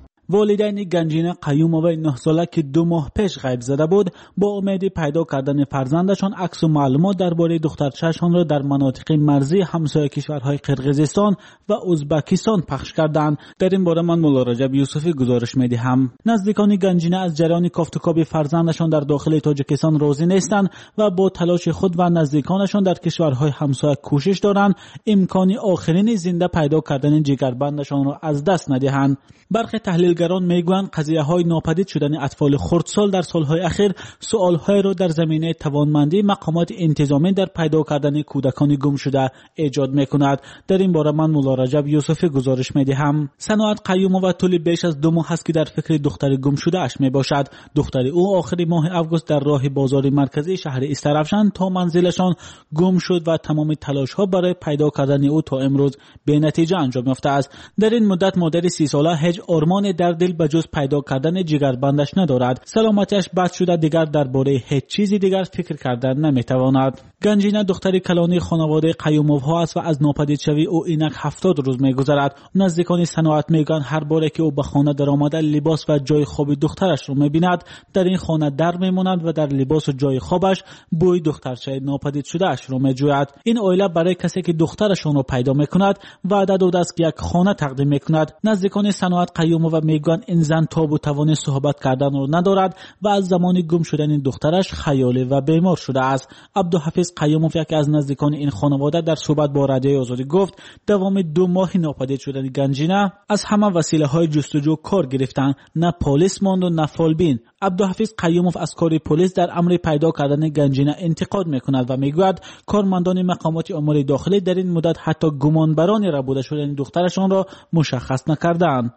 P: والدین گنجینه قیوموی نه ساله که دو ماه پیش غیب زده بود، با امید پیدا کردن فرزندشان عکس و معلومات درباره دخترچه‌شان را در مناطق مرزی همسایه کشورهای قرقیزستان و ازبکستان پخش کردند. در این باره من مولا رجب یوسفی گزارش می‌دهم. نزدیکان گنجینه از جریان کافتوکاوی فرزندشان در داخل تاجیکستان راضی نیستند و با تلاش خود و نزدیکانشان در کشورهای همسایه کوشش دارند امکانی آخرین زنده پیدا کردن جگربندشان را از دست ندهند. برخی تحلیلگران میگویند قضیه‌های ناپدید شدن اطفال خردسال در سالهای اخیر سوال‌های را در زمینه توانمندی مقامات انتظامی در پیدا کردن کودکان گم شده ایجاد می‌کند. در این باره من مولا رجب یوسفی گزارش می‌دهم. صنوات قیوموی طول بیش از دو ماه است که در فکر دختر گم شده اش میباشد. دختر او آخر ماه آگوست در راه بازار مرکزی شهر استرافشان تا منزلشان گم شد و تمام تلاش‌ها برای پیدا کردن او تا امروز به نتیجه انجام یافته است. در این مدت مادر سی ساله هیچ آرمان در دل بجز پیدا کردن جگربندش ندارد. سلامتیش بد شده دیگر درباره هیچ چیزی دیگر فکر کردن نمیتواند. گنجینه دختر کلانی خانواده قیوموف‌ها است و از ناپدید شوی او اینک هفتاد روز میگذرد. نزدیکان صنوات میگن هر باره که او به خانه درآمده لباس و جای خواب دخترش رو میبیند در این خانه در میماند و در لباس و جای خوابش بوی دخترچه ناپدید شده اش رو میجوید. این عائله برای کسی که دخترشون رو پیدا میکند وعده داده است که یک خانه تقدیم میکند. نزدیکان صنوات قیوموف میگن این زن تاب و توان صحبت کردن رو ندارد و از زمان گم شدن دخترش خیالی و بیمار شده است. عبدالحفیظ قیوموف یکی از نزدیکان این خانواده در صحبت با رادیوی آزادی گفت دوام دو ماه ناپدید شدن گنجینه از همه وسیله های جستجو کار گرفتن، نه پلیس ماند و نه فالبین. عبدالحفیظ قیوموف از کار پلیس در امر پیدا کردن گنجینه انتقاد میکند و میگوید کارمندان مقامات امور داخلی در این مدت حتی گمانبرانی را بوده شدن دخترشان را مشخص نکردند.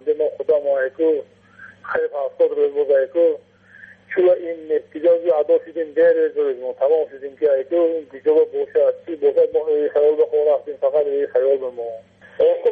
S: چون این احتجاجی عدا شدیم دیر روزمون تمام شدیم که ایتو این دیجا با باشد چی باشد ما خیال بخون رفتیم فقط این خیال به ما اصلا ملیس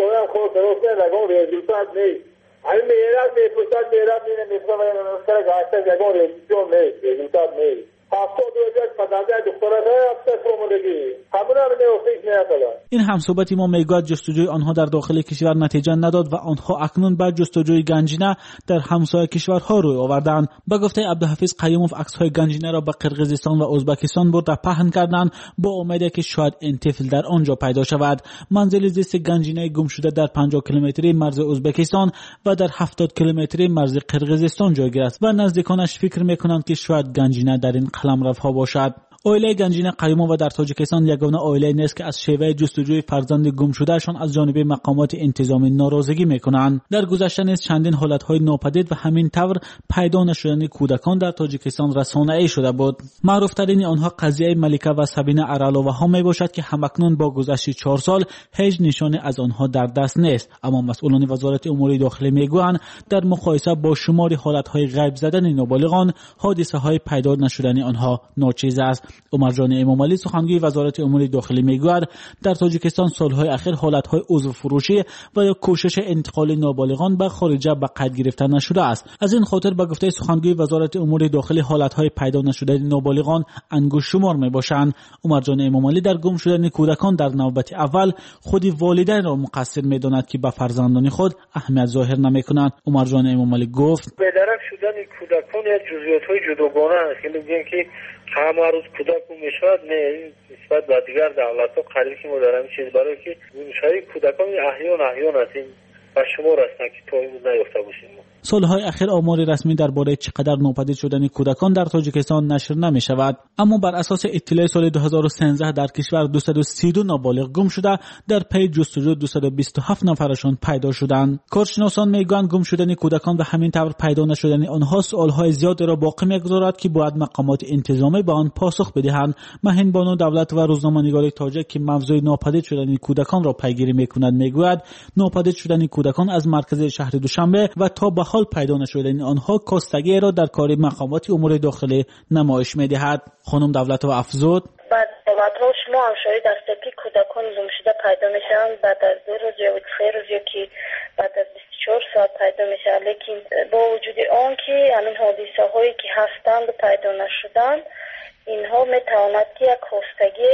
S: میکنم خب درست نگم رزولتات نیست همین میرد میپرسد میرد میره میپرسد نمسکر گاشته نگم رزولتات نیست رزولتات نیست هفتاد و یک پدرده دختره هفته فرمولگی همون هم نیوفیش نیاکلا.
P: این همصحبتی ما میگوید جستجوی آنها در داخل کشور نتیجه نداد و آنها اکنون بعد جستجوی گنجینه در همسایه کشورها روی آوردند. به گفته عبدالحفیظ قیوموف عکس‌های گنجینه را به قرقیزستان و ازبکستان برده پهن کردند با امید که شاید این طفل در آنجا پیدا شود. منزل زیست گنجینه گم شده در پنجاه کیلومتری مرز ازبکستان و در هفتاد کیلومتری مرز قرقیزستان جایگیر است و نزدیکانش فکر میکنند که شاید گنجینه در این قلمروها باشد. عائله گنجینه قیوموف در تاجیکستان یگانه عائله نیست که از شیوه جستجوی فرزند گم شدهشان از جانب مقامات انتظامی ناراضگی میکنند. در گذشته نیز چندین حالتهای ناپدید و همین طور پیدا نشدن کودکان در تاجیکستان رسانه‌ای شده بود. معروفترین آنها قضیه ملیکه و سبینه ارالووا ها میباشد که همکنون با گذشت چهار سال هیچ نشانه از آنها در دست نیست، اما مسئولان وزارت امور داخلی میگویند در مقایسه با شمار حالتهای غیب زدن نابالغان حادثه های پیدا نشدن آنها ناچیز است. عمر جان امامعلی سخنگوی وزارت امور داخلی میگوید در تاجیکستان سالهای اخیر حالتهای عضو فروشی و یا کوشش انتقال نابالغان به خارجه به قید گرفته نشده است. از این خاطر به گفته سخنگوی وزارت امور داخلی حالتهای پیدا نشده نابالغان انگشت شمار میباشند. عمر جان امامعلی در گم شدن کودکان در نوبت اول خود والدین را مقصر میداند که به فرزندان خود اهمیت ظاهر نمیکنند. عمر جان امامعلی گفت
T: بی‌درک شدن کودکان یک جزئیات‌های جداگانه است که میگن که همه روز کودک میشود نه نسبت به دیگر دولت‌ها قریب که ما داریم چیز برای که شاید کودکان احیان احیان هستیم و شمار هستند که تا امروز نیافته باشیم.
P: سالهای اخیر آمار رسمی درباره چقدر ناپدید شدن کودکان در تاجیکستان نشر نمی شود، اما بر اساس اطلاع سال دو هزار و سیزده در کشور دویست و سی و دو نابالغ گم شده، در پی جستجو دویست و بیست و هفت نفرشان پیدا شدند. کارشناسان میگویند گم شدن کودکان و همین طور پیدا نشدن آنها سوالهای زیادی را باقی میگذارد که باید مقامات انتظامی به آن پاسخ بدهند. مهین بانو دولت و روزنامه‌نگار تاجیک که موضوع ناپدید شدن کودکان را پیگیری میکند میگوید ناپدید شدن کودکان از مرکز شهر دوشنبه و تا به حال پیدا نشدن آنها کاستگی را در کار مقامات امور داخلی نمایش میدهد. خانم دولت و افزود
U: بعد دولت شما هم شاید هستید که کودکان گم شده پیدا میشن بعد از دو روز یا سه روز یا که بعد از بیست و چهار ساعت پیدا میشن، لیکن با وجود آن که همین حادثه هایی که هستند و پیدا نشدن اینها میتواند که یک کاستگی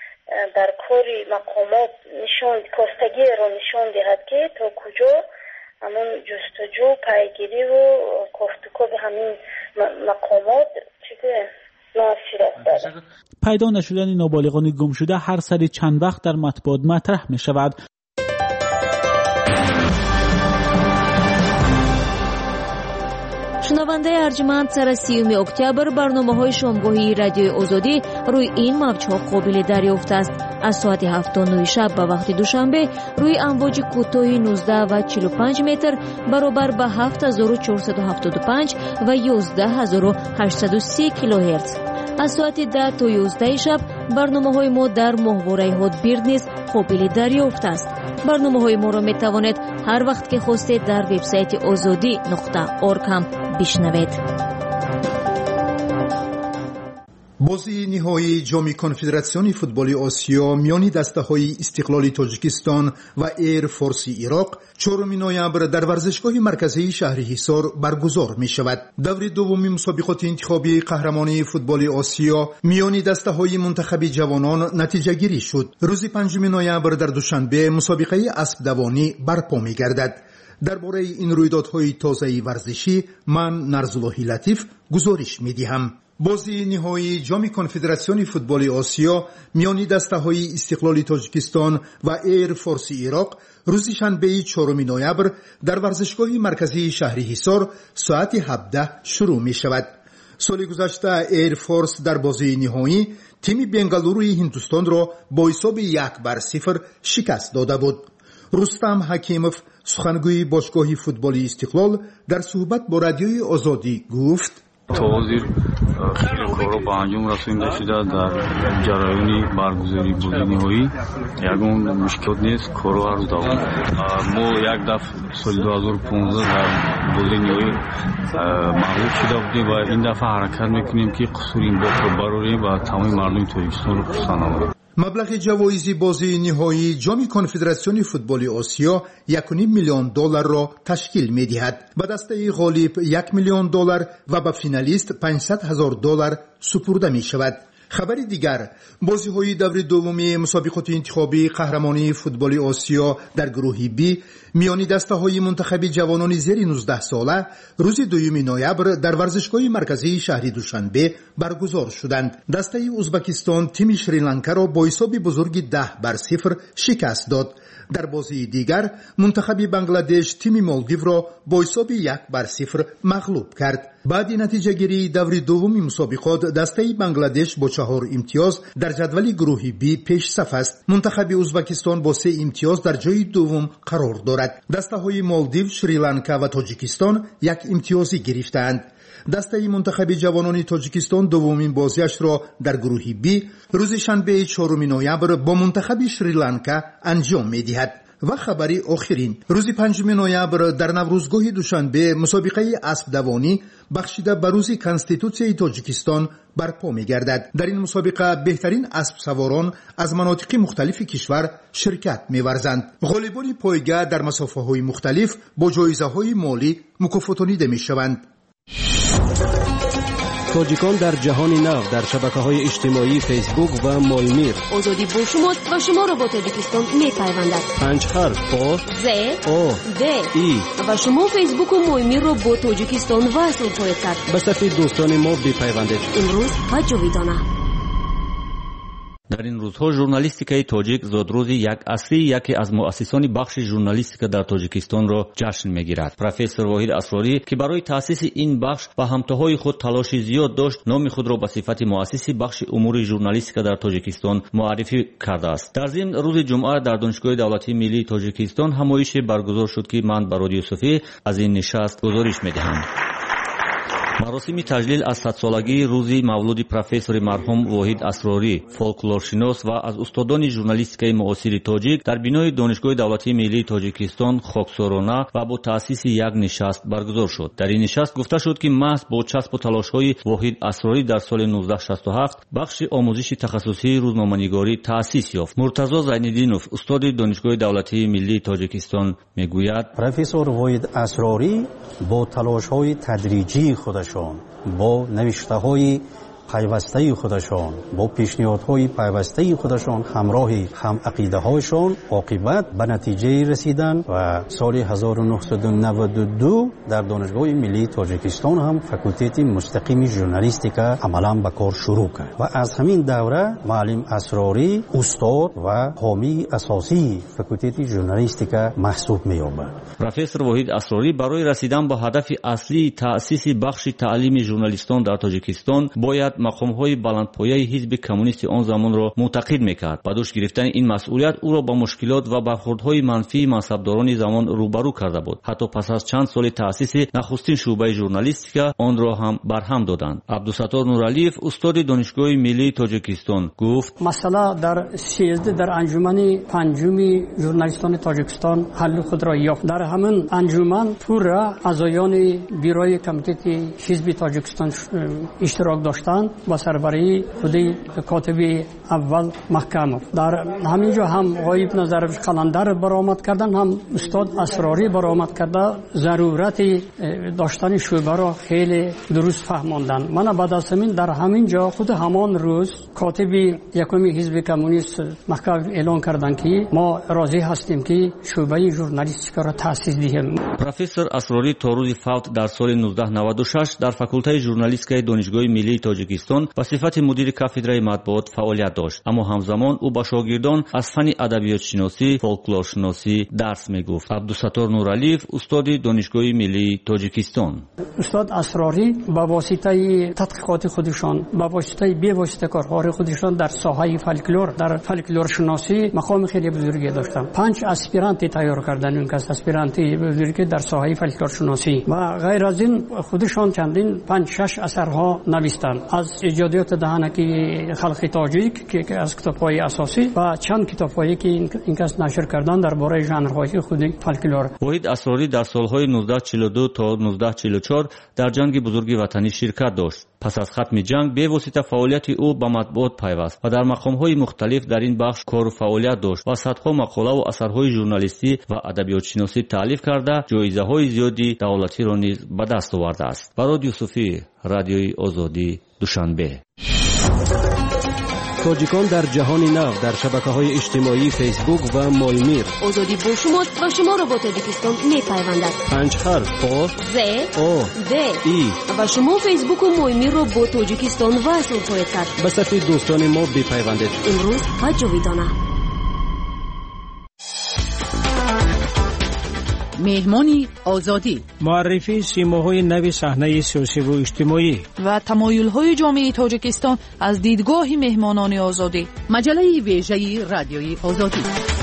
U: در کار مقامات نشان کاستگی را نشان دهد که تا کجا همون جستجو پیگیری و گفتگو به همین مقامات چیزه موثر است.
P: پیدا نشدن نابالغان گم شده هر سری چند وقت در مطبوعات مطرح می شود.
A: شنونده ارجمند سر سیوم اکتبر برنامه‌های شامگاهی رادیوی آزادی روی این موج‌ها قابل دریافت است. از ساعت هفت و نه شب به وقت دوشنبه روی امواج کوتاه نوزده و چهل و پنج متر برابر به هفت هزار و چهارصد و هفتاد و پنج و یازده هزار و هشتصد و سی کیلوهرتز. از ساعت ده تا یازده شب برنامه‌های ما در ماهواره هاتبیرد نیز قابل دریافت است. برنامه‌های ما را می‌توانید هر وقت که خواستید در وبسایت آزادی نقطه اورگ هم بشنوید.
V: بازی نهایی جام کنفدراسیون فوتبال آسیا میان دسته‌های استقلال تاجیکستان و ایر فورس عراق چهارم نوامبر در ورزشگاه مرکزی شهر حصار برگزار می شود. دور دوم مسابقات انتخابی قهرمانی فوتبال آسیا میان دسته‌های منتخب جوانان نتیجه گیری شد. روز پنجم نوامبر در دوشنبه مسابقه اسب دوانی برپا می گردد. درباره این رویدادهای تازه ورزشی من نرزاللهی لطیف گزارش می دهم. بازی نهایی جام کنفدراسیون فوتبال آسیا میان دسته‌های استقلال تاجیکستان و ایر فورس عراق روز شنبه چهارم نوامبر در ورزشگاه مرکزی شهر حصار ساعت هفده شروع می شود. سال گذشته ایر فورس در بازی نهایی تیم بنگالوروی هندوستان را با حساب یک بر صفر شکست داده بود. رستم حکیموف سخنگوی باشگاه فوتبال استقلال در صحبت با رادیوی آزادی گفت
K: توضیح خیلی کارو با انجام رسونده شده در جریان برگزاری بازی نهایی یگان مشکل نیست، کارو هر روز دوام. ما یک دفعه سال دو هزار و پانزده در بازی نهایی مغلوب شده بودیم و این دفعه حرکت میکنیم که قصور این باخت رو براریم و تمام مردم تاجیکستان رو پشت آوریم.
V: مبلغ جوایز بازی نهایی جام کنفدراسیون فوتبال آسیا یک و نیم میلیون دلار را تشکیل می‌دهد. به دسته غالب یک میلیون دلار و به فینالیست پانصد هزار دلار سپرده می‌شود. خبر دیگر، بازی‌های دور دومی مسابقات انتخابی قهرمانی فوتبال آسیا در گروه بی میانی دسته‌های منتخب جوانان زیر نوزده ساله روز دوم نوامبر در ورزشگاه مرکزی شهر دوشنبه برگزار شدند. دسته ازبکستان تیم شریلانکا را با حساب بزرگی ده بر صفر شکست داد. در بازی دیگر منتخب بنگلادش تیم مالدیو را با حساب یک بر صفر مغلوب کرد. بعد نتیجه گیری دور دوم مسابقات دسته بنگلادش با چهار امتیاز در جدول گروه بی پیش صف است. منتخب ازبکستان با سه امتیاز در جای دوم قرار دارد. دسته های مالدیو، شریلانکا و تاجیکستان یک امتیازی گرفتند. دسته منتخب جوانان تاجیکستان دومین بازیش را در گروه بی روز شنبه چهارم نوامبر با منتخب شریلانکا انجام می‌دهد. و خبری آخرین، روز پنجم نوامبر در نوروزگاه دوشنبه مسابقه اسب دوانی بخشیده به روز کانستیتوسیای تاجیکستان برپا می‌گردد. در این مسابقه بهترین اسب سواران از مناطق مختلف کشور شرکت می‌ورزند. غالبان پایگاه در مسافه‌های مختلف با جایزه‌های مالی مکافاتانیده می‌شوند.
L: تاجیکان در جهان نو در شبکه‌های اجتماعی فیسبوک و مالمیر.
A: آزادی با شماست و شما را با تاجیکستان می‌پیوندد.
L: پنج حرف آ
A: ز
L: آ
A: د
L: ای
A: و شما فیسبوک و مالمیر را با تاجیکستان وصل خواهید کرد.
L: به صف دوستان ما بپیوندید.
A: امروز و جاویدانه.
J: در این روزها ژورنالیستیکای تاجیک زادروزی یک عصری یکی از مؤسسان بخش ژورنالیستیک در تاجیکستان را جشن میگیرد. پروفسور واحد اسراری که برای تأسیس این بخش و همتاهای خود تلاش زیاد داشت، نام خود را به صفت مؤسس بخش امور ژورنالیستیک در تاجیکستان معرفی کرده است. در ضمن روز جمعه در دانشگاه دولتی ملی تاجیکستان همایش برگزار شد که من به رادیو صوفی از این نشست گزارش میدهم. مراسم تجلیل از صد سالگی روزی مولود پروفسور مرحوم واحد اسراری، فولکلورشناس و از استادان ژورنالیستیک معاصر تاجیک در بینای دانشگاه دولتی ملی تاجیکستان خاکسارانه و با تأسیس یک نشست برگزار شد. در این نشست گفته شد که محض با چسب و تلاش‌های واحد اسراری در سال نوزده شصت و هفت بخش آموزش تخصصی روزنامه‌نگاری تأسیس یافت. مرتضی زین‌الدینوف، استاد دانشگاه دولتی ملی تاجیکستان میگوید:
B: پروفسور واحد اسراری با تلاش‌های تدریجی خودشان با نوشته‌های پیوسته خودشان با پیشنهادهای پیوسته خودشان همراه هم عقیده هایشان عاقبت به نتیجه رسیدن و سال هزار و نهصد و نود و دو در دانشگاه ملی تاجیکستان هم فاکولته مستقیم ژورنالیستیک عملا به کار شروع کرد و از همین دوره معلم اسراری استاد و حامی اساسی فاکولته ژورنالیستیک محسوب می‌یابد.
J: پروفسور واحد اسراری برای رسیدن به هدف اصلی تأسیس بخش تعلیم ژورنالیستان در تاجیکستان باید مقام‌های بلندپایه حزب کمونیست آن زمان را معتقد می‌کرد. با دوش گرفتن این مسئولیت او را با مشکلات و برخوردهای منفی منصبداران زمان روبرو کرده بود. حتی پس از چند سال تأسیس نخستین شعبه ژورنالیستیک آن را هم برهم دادند. عبدالستار نورعلیف، استاد دانشگاه ملی تاجیکستان، گفت:
D: مسئله در سیزده در انجمن پنجم ژورنالیستان تاجیکستان حل خود را یافت. در همین انجمن پورا اعضایان بیروی کمیته حزب تاجیکستان اشتراک داشتند با سربری خودی کاتب اول محکمов. در همینجا هم غایب نظرش قلندر برآمد کردن، هم استاد اسراری برآمد کرده ضرورت داشتن شعبه را خیلی درست فهماندن. من بعد از همین در همینجا خود همان روز کاتب یکم حزب کمونیست محکم اعلان کردن که ما راضی هستیم که شعبه ژورنالیستیک را تأسیس دهیم.
J: پروفسور اسراری تا روز فوت در سال نوزده نود و شش در فاکولته ژورنالیستیک دانشگاه ملی تاجیکستان به صفت مدیر کافدرای مطبوعات فعالیت داشت، اما همزمان او با شاگردان از فن ادبیات شناسی، فولکلور شناسی درس میگفت. عبدالستار نورعلیف، استاد دانشگاه ملی تاجیکستان:
D: استاد اسراری با واسطه تحقیقات خودشان، با واسطه بی واسطه کارهای خودشان در ساحه فولکلور، در فولکلور شناسی مقام خیلی بزرگی داشتند. پنج اسپیرانت تیار کردن، اون کس اسپیرانت بزرگی در ساحه فولکلور شناسی و غیر از این خودشان چندین پنج شش اثرها نوشتند، از ایجادیات دهنکی خلق تاجیک که از کتاب‌های اساسی و چند کتاب‌هایی که این کس نشر کردن درباره ژانرهای خود فولکلور.
J: واحد اسراری در سالهای نوزده چهل و دو تا نوزده چهل و چهار در جنگ بزرگ وطنی شرکت داشت.
H: پس از ختم جنگ بواسطه فعالیت او به مطبوعات پیوست و در مقام‌های مختلف در این بخش کار و فعالیت داشت و صدها مقاله و اثرهای ژورنالیستی و ادبیات‌شناسی تألیف کرده جایزه‌های زیادی دولتی را نیز به دست آورده است. براد یوسفی، رادیوی آزادی، دوشنبه.
L: تاجیکان در جهان نو در شبکه‌های اجتماعی فیسبوک و مایمیر.
A: آزادی با شماست و شما را با تاجیکستان می‌پیوندد.
L: پنج حرف آ
A: ز
L: آ
A: د
L: ای
A: و شما فیسبوک و مایمیر را با تاجیکستان وصل خواهید کرد.
L: به صفحه دوستان ما بپیوندید.
A: امروز و جاویدانه.
I: مهمانی آزادی،
W: معرفی سیماهای نو صحنه سیاسی و اجتماعی
I: و تمایل‌های جامعه تاجیکستان از دیدگاه مهمانان آزادی. مجله ویژه رادیوی آزادی.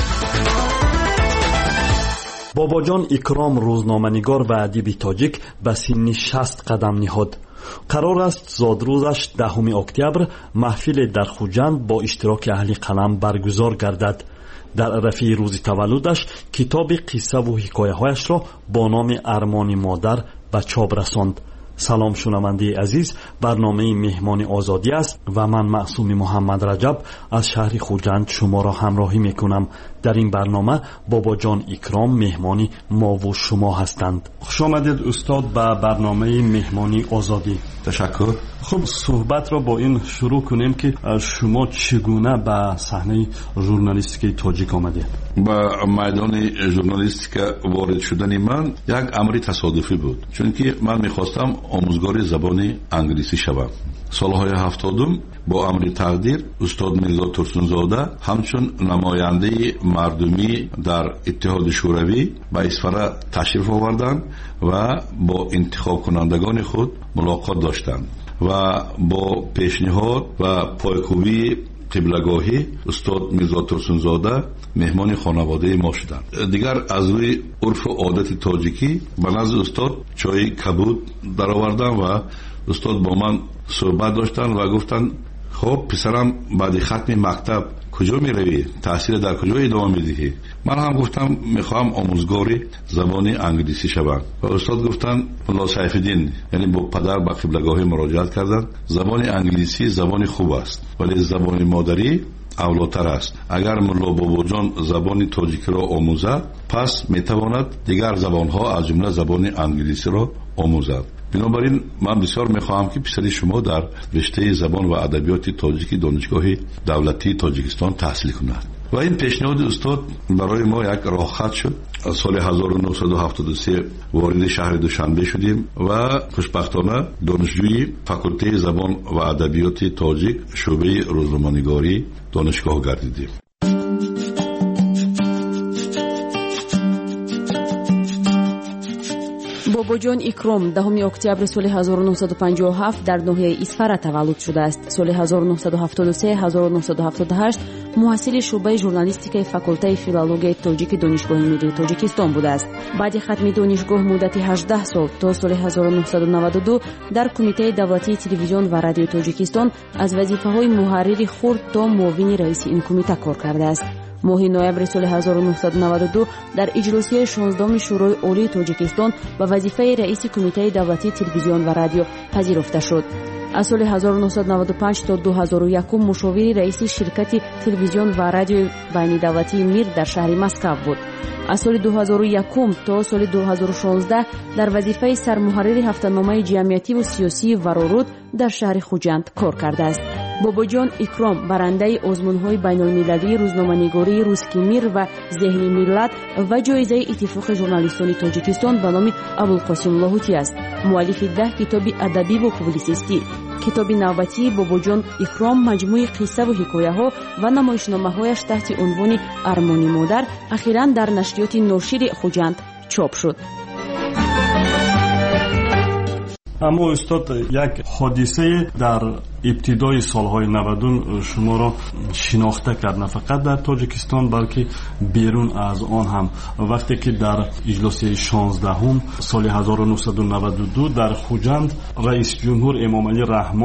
X: باباجان اکرام روزنامه‌نگار و ادیب تاجیک به سن شصت قدم نهاد. قرار است زادروزش دهم اکتبر محفل در خوجند با اشتراک اهل قلم برگزار گردد. در عرفه روز تولدش کتاب قصه و حکایه‌هایش را با نام ارمان مادر به چاپ رساند. سلام شنونده عزیز، برنامه مهمان آزادی است و من معصوم محمد رجب از شهر خوجند شما را همراهی میکنم. در این برنامه بابا جان اکرام مهمانی ما و شما هستند. خوش آمدید استاد به برنامه مهمانی آزادی.
Y: تشکر.
X: خب صحبت را با این شروع کنیم که شما چگونه به صحنه ژورنالیستیک تاجیک آمدید؟
Y: به میدان ژورنالیستیک وارد شدن من یک امر تصادفی بود، چون که من میخواستم آموزگار زبان انگلیسی شوم. سالهای هفتادم با امر تقدیر استاد میرزا ترسونزاده همچون نماینده مردمی در اتحاد شوروی به اصفهان تشریف آوردند و با انتخاب کنندگان خود ملاقات داشتند و با پیشنهاد و پایکوبی قبلگاهی استاد میرزا ترسونزاده مهمان خانواده ما شدند. دیگر از روی عرف و عادت تاجیکی به نزد استاد چای کبود در آوردن و استاد با من صحبت داشتن و گفتن خب پسرم بعد ختم مکتب کجا می روی؟ تحصیل در کجا ادامه می دهی؟ من هم گفتم میخوام آموزگار زبان انگلیسی شوم و استاد گفتن ملا سیف الدین، یعنی با پدر به قبلگاهی مراجعت کردند، زبان انگلیسی زبان خوب است ولی زبان مادری اولاتر است. اگر ملا بابا جان زبان تاجیکی را آموزد پس میتواند دیگر زبانها از جمله زبان انگلیسی را آموزد. بنابراین من بسیار میخواهم که پسر شما در رشته زبان و ادبیات تاجیکی دانشگاه دولتی تاجیکستان تحصیل کند. و این پیشنهاد استاد برای ما یک راهخط شد. سال هزار و نهصد و هفتاد و سه وارد شهر دوشنبه شدیم و خوشبختانه دانشجوی فاکولته زبان و ادبیات تاجیک شعبه روزنامه‌نگاری دانشگاه گردیدیم.
A: باباجان اکرام دهم اکتبر سال هزار و نهصد و پنجاه و هفت در ناحیه اصفهان تولد شده است. سال هزار و نهصد و هفتاد و سه هزار و نهصد و هفتاد و هشت محصل شعبه ژورنالیستیک فاکولته فیلولوژی تاجیک دانشگاه ملی تاجیکستان بوده است. بعد ختم دانشگاه مدت هجده سال تا سال هزار و نهصد و نود و دو در کمیته دولتی تلویزیون و رادیو تاجیکستان از وظیفه‌های محرر خرد تا معاون رئیس این کمیته کار کرده است. ماه نوامبر سال هزار و نهصد و نود و دو در اجلاسی شانزدهم شورای عالی تاجیکستان به وظیفه رئیس کمیته دولتی تلویزیون و رادیو پذیرفته شد. از سال هزار و نهصد و نود و پنج تا دو هزار و یک مشاور رئیس شرکت تلویزیون و رادیو بین دولتی میر در شهر مسکو بود. از سال دو هزار و یک تا سال دو هزار و شانزده در وظیفه سرمحرر هفته‌نامه جمعیتی و سیاسی ورورود در شهر خوجند کار کرده است. باباجان اکرام برنده آزمون‌های بین‌المللی روزنامه‌نگاری روسکی میر و ذهن ملت و جایزه اتفاق ژورنالیستان تاجیکستان به نام ابوالقاسم لاهوتی است. مؤلف ده کتاب ادبی و پوبلیسیستی. کتاب نوبتی باباجان اکرام مجموعه قصه و حکایه‌ها و نمایشنامه‌هایش تحت عنوان ارمان مادر اخیراً در نشریات ناشر خوجند چاپ شد.
X: اما استاد یک حادثه در ابتدای سالهای نود شما را شناخته کرد، نه فقط در تاجیکستان بلکه بیرون از آن هم، وقتی که در اجلاس شانزدهم سال هزار و نهصد و نود و دو در خوجند رئیس جمهور امام علی رحمان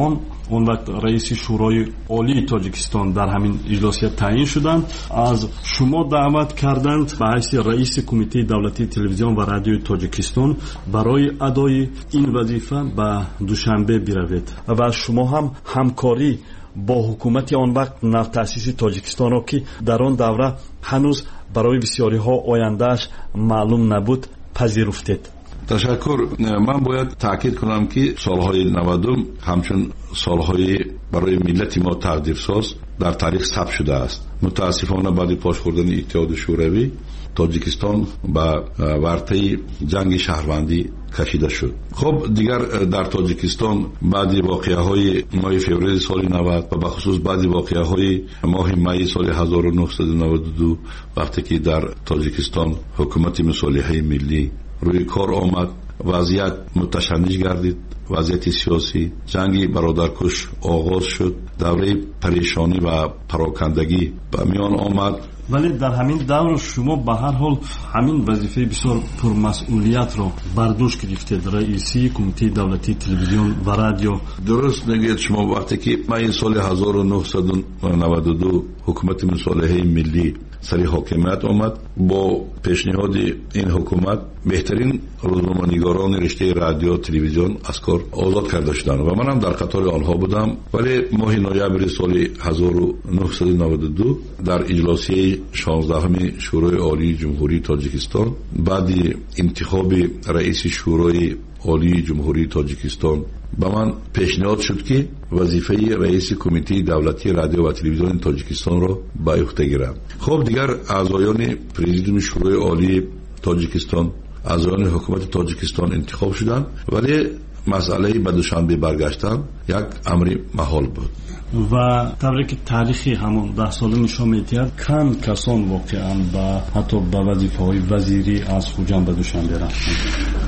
X: اون وقت رئیس شورای عالی تاجیکستان در همین اجلاسیت تعیین شدند. از شما دعوت کردند به حیث رئیس کمیته دولتی تلویزیون و رادیوی تاجیکستان برای ادای این وظیفه به دوشنبه بروید و شما هم همکاری با حکومت آن وقت نوتأسیس تاجیکستان را که در آن دوره هنوز برای بسیاری ها آیندهش معلوم نبود پذیرفتید.
Y: تشکر. من باید تاکید کنم که سالهای نودم همچون سالهای برای ملت ما تقدیرساز در تاریخ ثبت شده است. متاسفانه بعد پاش خوردن اتحاد شوروی تاجیکستان به ورطه جنگ شهروندی کشیده شد. خب دیگر در تاجیکستان بعد واقعه های ماه فوریه سال نود و به خصوص بعد واقعه های ماه می سال هزار و نهصد و نود و دو وقتی که در تاجیکستان حکومت مصالحه ملی روی کار آمد، وضعیت متشنج گردید، وضعیت سیاسی، جنگ برادرکش آغاز شد، دوره پریشانی و پراکندگی به میان آمد.
X: ولی در همین دور شما به هر حال همین وظیفه بسیار پرمسئولیت را برداشت گرفتید، رئیسی کمیته دولتی تلویزیون و رادیو.
Y: درست میگید شما. وقتی که من سال هزار و نهصد و نود و دو حکومت مصالحه ملی سری حاکمیت آمد، با پیشنهاد این حکومت بهترین روزنامه‌نگاران رشته رادیو تلویزیون از کار آزاد کرده شدند و منم در قطار آنها بودم. ولی ماه نوامبر سال هزار و نهصد و نود و دو در اجلاسی شانزدهم شورای عالی جمهوری تاجیکستان بعد انتخاب رئیس شورای عالی جمهوری تاجیکستان به من پیشنهاد شد که وظیفه رئیس کمیته دولتی رادیو و تلویزیون تاجیکستان را به عهده گیرم. خب دیگر اعضایان پرزیدیوم شورای عالی تاجیکستان، اعضایان حکومت تاجیکستان انتخاب شدند، ولی مسئله به دوشنبه برگشتن یک امر محال بود
X: و طوری که تاریخی همون ده ساله نشان می‌دهد کم کسان واقعا با حتی به وظیفه های وزیری از خوجان به دوشنبه رفتند.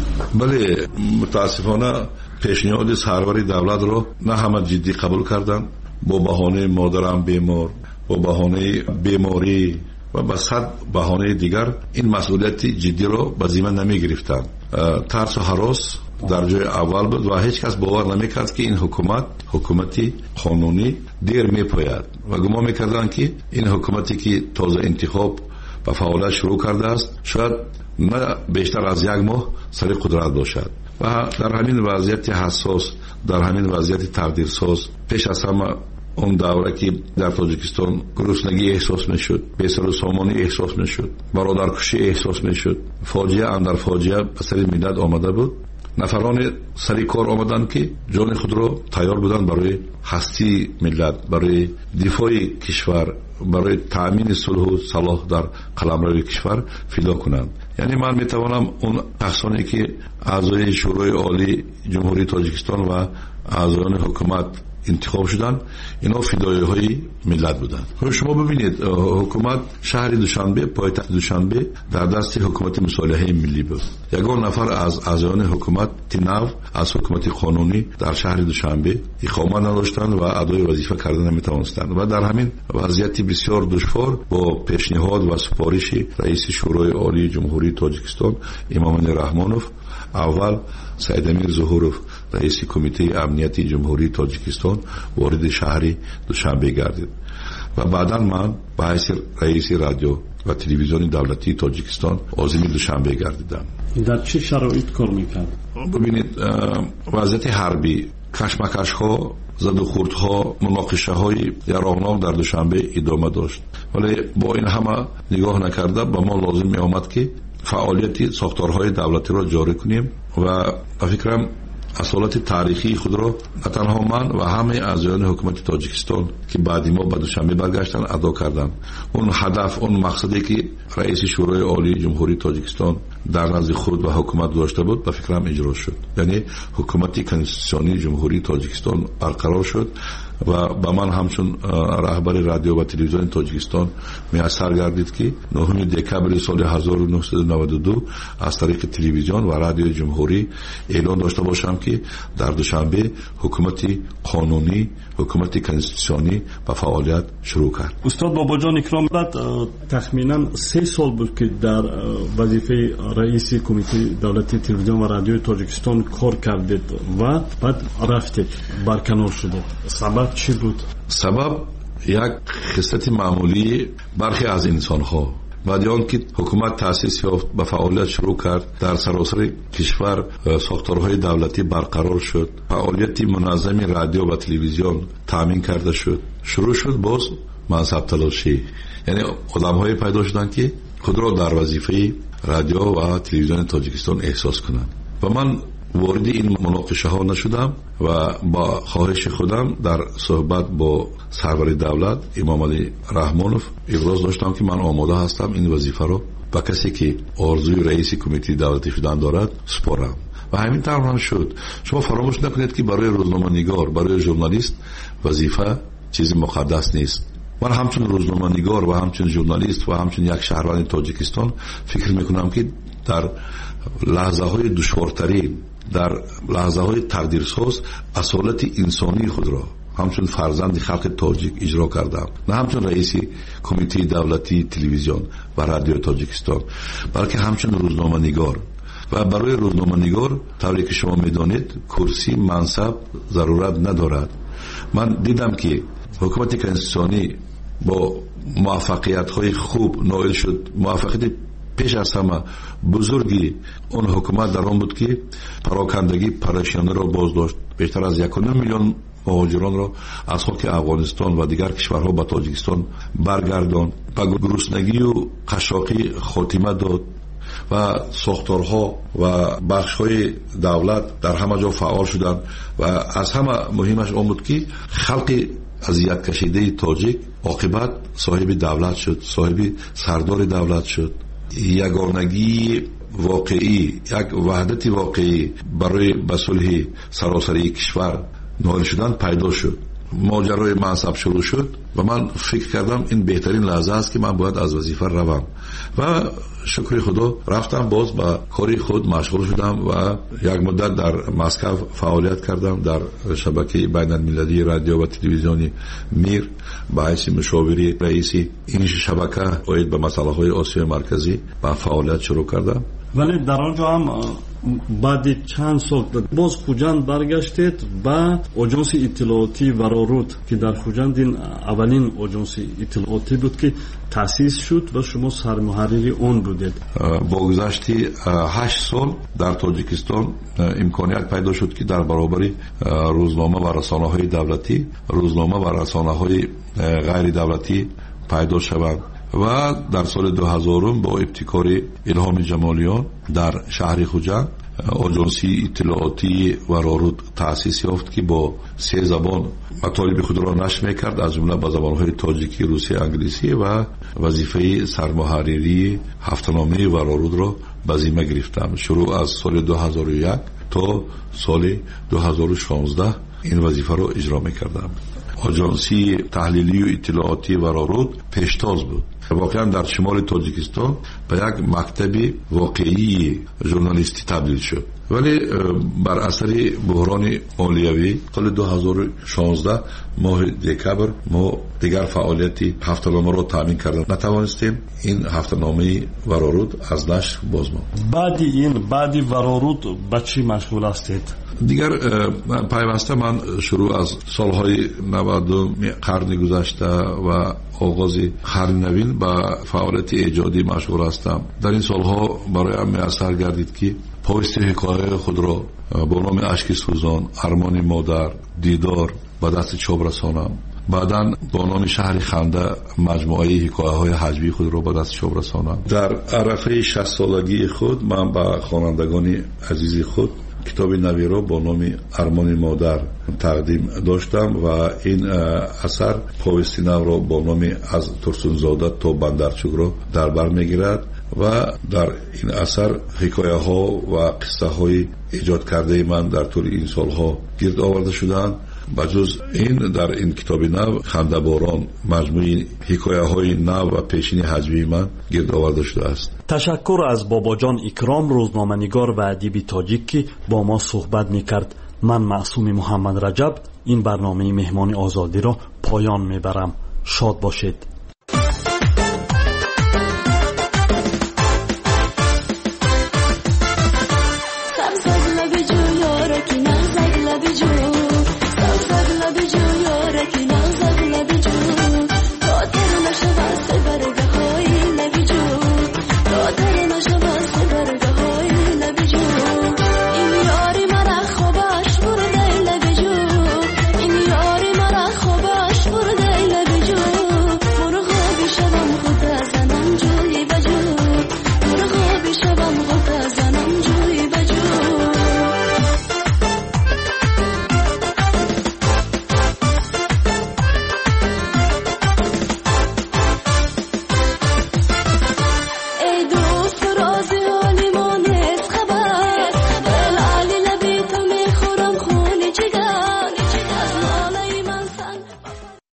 Y: بله متاسفانه پیشنهاد سرور دولت را نه همه جدی قبول کردند. با بهانه مادرم بیمار، با بهانه بیماری و با صد بهانه دیگر این مسئولیت جدی را به ذمه نمی گرفتند. ترس و هراس در جای اول بود و هیچ کس باور نمیکرد که این حکومت حکومتی قانونی دیر میپاید و گمان میکردند که این حکومتی که تازه انتخاب و فعالیت شروع کرده است شاید نه بیشتر از یک ماه سر قدرت باشد و در همین وضعیت حساس، در همین وضعیت تقدیرساز، پیش از همه اون دوره که در تاجیکستان گرسنگی احساس میشد، بی‌سر و سامانی احساس میشد، برادرکشی احساس میشد، فاجعه اندر فاجعه به سر ملت آمده بود. نفران سری کار آمدند که جان خود را تیار بودند برای هستی ملت، برای دفاع کشور، برای تأمین صلح و صلاح در قلمرو کشور فدا کنند. یعنی من میتوانم اون شخصانی که اعضای شورای عالی جمهوری تاجیکستان و اعضایان حکومت انتخاب شدن اینا فدایی های ملت بودند. شما ببینید حکومت شهر دوشنبه، پایتخت دوشنبه در دست حکومت مصالحه ملی بود. یگان نفر از اعضایان حکومت تناو از حکومت قانونی در شهر دوشنبه اقامت نداشتند و ادای وظیفه کردن نمیتوانستند و در همین وضعیت بسیار دشوار با پیشنهاد و سفارش رئیس شورای عالی جمهوری تاجیکستان امام رحمانوف، اول سید امیر ظهوروف رئیس کمیته امنیتی جمهوری تاجیکستان وارد شهر دوشنبه گردید و بعدا من به حیث رئیس رادیو و تلویزیون دولتی تاجیکستان عازم دوشنبه گردیدم.
X: در چه شرایط کار میکرد؟
Y: ببینید وضعیت حربی، کشمکش ها، زد و خورد ها، مناقشه های یراقناک در دوشنبه ادامه داشت، ولی با این همه نگاه نکرده با ما لازم می آمد که فعالیت ساختارهای دولتی را جاری کنیم و فکرم اصالت تاریخی خود را نه تنها من و همه اعضایان حکومت تاجیکستان که بعد ما به دوشنبه برگشتن ادا کردند. اون هدف، اون مقصدی که رئیس شورای عالی جمهوری تاجیکستان در نزد خود و حکومت داشته بود به فکرم اجرا شد. یعنی حکومت کنستیتوسیونی جمهوری تاجیکستان برقرار شد، و به من همچون رهبر رادیو و تلویزیون تاجیکستان میسر گردید که نهم دکبر سال هزار و نهصد و نود و دو از طریق تلویزیون و رادیو جمهوری اعلان داشته باشم که در دوشنبه حکومت قانونی، حکومت کنستیتوسیونی به فعالیت شروع کرد.
X: استاد باباجان اکرام، بعد تخمینا سه سال بود که در وظیفه رئیس کمیته دولتی تلویزیون و رادیو تاجیکستان کار کردید و بعد رفتید، برکنار شدید. سبب چی بود؟
Y: سبب یک خصلت معمولی برخی از انسان‌ها بعد آن که حکومت تأسیس یافت به فعالیت شروع کرد، در سراسر کشور ساختارهای دولتی برقرار شد، فعالیت منظم رادیو و تلویزیون تامین کرده شد، شروع شد باز منصب تلاشی. یعنی آدم‌های پیدا شدند که خود را در وظیفه رادیو و تلویزیون تاجیکستان احساس کنند و من وارد این مناقشه ها نشدم و با خواهش خودم در صحبت با سرور دولت امام علی رحمانوف ابراز داشتم که من آماده هستم این وظیفه رو با کسی که آرزوی رئیس کمیته دولتی شدن دارد سپارم و همین طور هم شد. شما فراموش نکنید که برای روزنامه‌نگار، برای ژورنالیست وظیفه چیز مقدس نیست. من همچون روزنامه‌نگار و همچون ژورنالیست و همچون یک شهروند تاجیکستان فکر میکنم که در لحظه های دشوارترین، در لحظه های تقدیرساز اصالت انسانی خود را همچون فرزند خلق تاجیک اجرا کردم، نه همچون رئیس کمیته دولتی تلویزیون و رادیو تاجیکستان، بلکه همچون روزنامه نگار. و برای روزنامه نگار طوری که شما میدانید کرسی منصب ضرورت ندارد. من دیدم که حکومت کنستیتوسیونی با موفقیت های خوب نائل شد. موفقیت پیش از همه بزرگی اون حکومت در آن بود که پراکندگی پریشانی را باز داشت. بیشتر از یک و نیم میلیون مهاجران را از خاک افغانستان و دیگر کشورها به تاجیکستان برگرداند، به گرسنگی و قشاقی خاتمه داد و ساختارها و بخش‌های دولت در همه جا فعال شدند و از همه مهمش آن بود که خلق اذیت کشیده تاجیک عاقبت صاحب دولت شد، صاحب سردار دولت شد. یگانگی واقعی، یک وحدت واقعی برای به صلح سراسری کشور نائل شدن پیدا شد. ماجرای منصب شروع شد و من فکر کردم این بهترین لحظه است که من باید از وظیفه روم و شکر خدا رفتم، باز با کاری خود مشغول شدم و یک مدت در مسکو فعالیت کردم در شبکه بین المللی رادیو و تلویزیونی میر به حیث مشاوری رئیس این شبکه اوید به مسئله های آسیای مرکزی با فعالیت شروع کردم.
X: ولی در آنجا هم بعد چند سال باز خوجند برگشتید و آژانس اطلاعاتی ورارود که در خوجند این اولین آژانس اطلاعاتی بود که تأسیس شد و شما سرمحرری اون بودید.
Y: با گذشت هشت سال در تاجیکستان امکانیت پیدا شد که در برابر روزنامه و رسانه های دولتی، روزنامه و رسانه های غیر دولتی پیدا شوند و در سال دو هزار با ابتکار الهام جمالیان در شهر خوجند آژانسی اطلاعاتی ورارود تأسیس یافت که با سه زبان مطالب خود را نشر می‌کرد، از جمله با زبان‌های تاجیکی، روسی، انگلیسی و وظیفه سرمحرری هفته‌نامه ورارود را به ذمه گرفتم. شروع از سال دو هزار و یک تا سال دو هزار و شانزده این وظیفه را اجرا می‌کردم. آژانسی تحلیلی و اطلاعاتی ورارود پیشتاز بود. واقعا در شمال تاجیکستان به یک مکتب واقعی ژورنالیستی تبدیل شد، ولی بر اثر بحران مالیوی سال دو هزار و شانزده ماه دکبر ما دیگر فعالیت هفته‌نامه را تامین کردن نتوانستیم. این هفته‌نامه ورارود از نشر باز ماند.
X: بعد این بعد ورارود به چی مشغول هستید؟
Y: دیگر پیوسته من شروع از سالهای نود قرن گذشته و آغاز قرن نوین با فعالیت ایجادی مشغول هستم. در این سالها برایم میسر گردید که پویست حکایه خود را با نام اشک سوزان، ارمان مادر، دیدار به دست چاپ رسانم. بعداً با نام شهر خنده مجموعه حکایه های حجبی خود را به دست چاپ رسانم. در عرفه شصت سالگی خود من به خوانندگان عزیز خود کتاب نوی را با نام ارمان مادر تقدیم داشتم و این اثر پویستی نو را با نام از ترسونزاده تا بندرچوک را در بر میگیرد و در این اثر حکایه ها و قصه های ایجاد کرده من در طول این سالها گرد آورده شدند بجز این در این کتاب نو خنده‌باران مجموعه حکایه‌های نو و پیشین حجوی من گرد آورده شده است.
X: تشکر از باباجان اکرام، روزنامه‌نگار و ادیب تاجیک که با ما صحبت می‌کرد. من معصوم محمد رجب این برنامه مهمان آزادی را پایان میبرم. شاد باشید.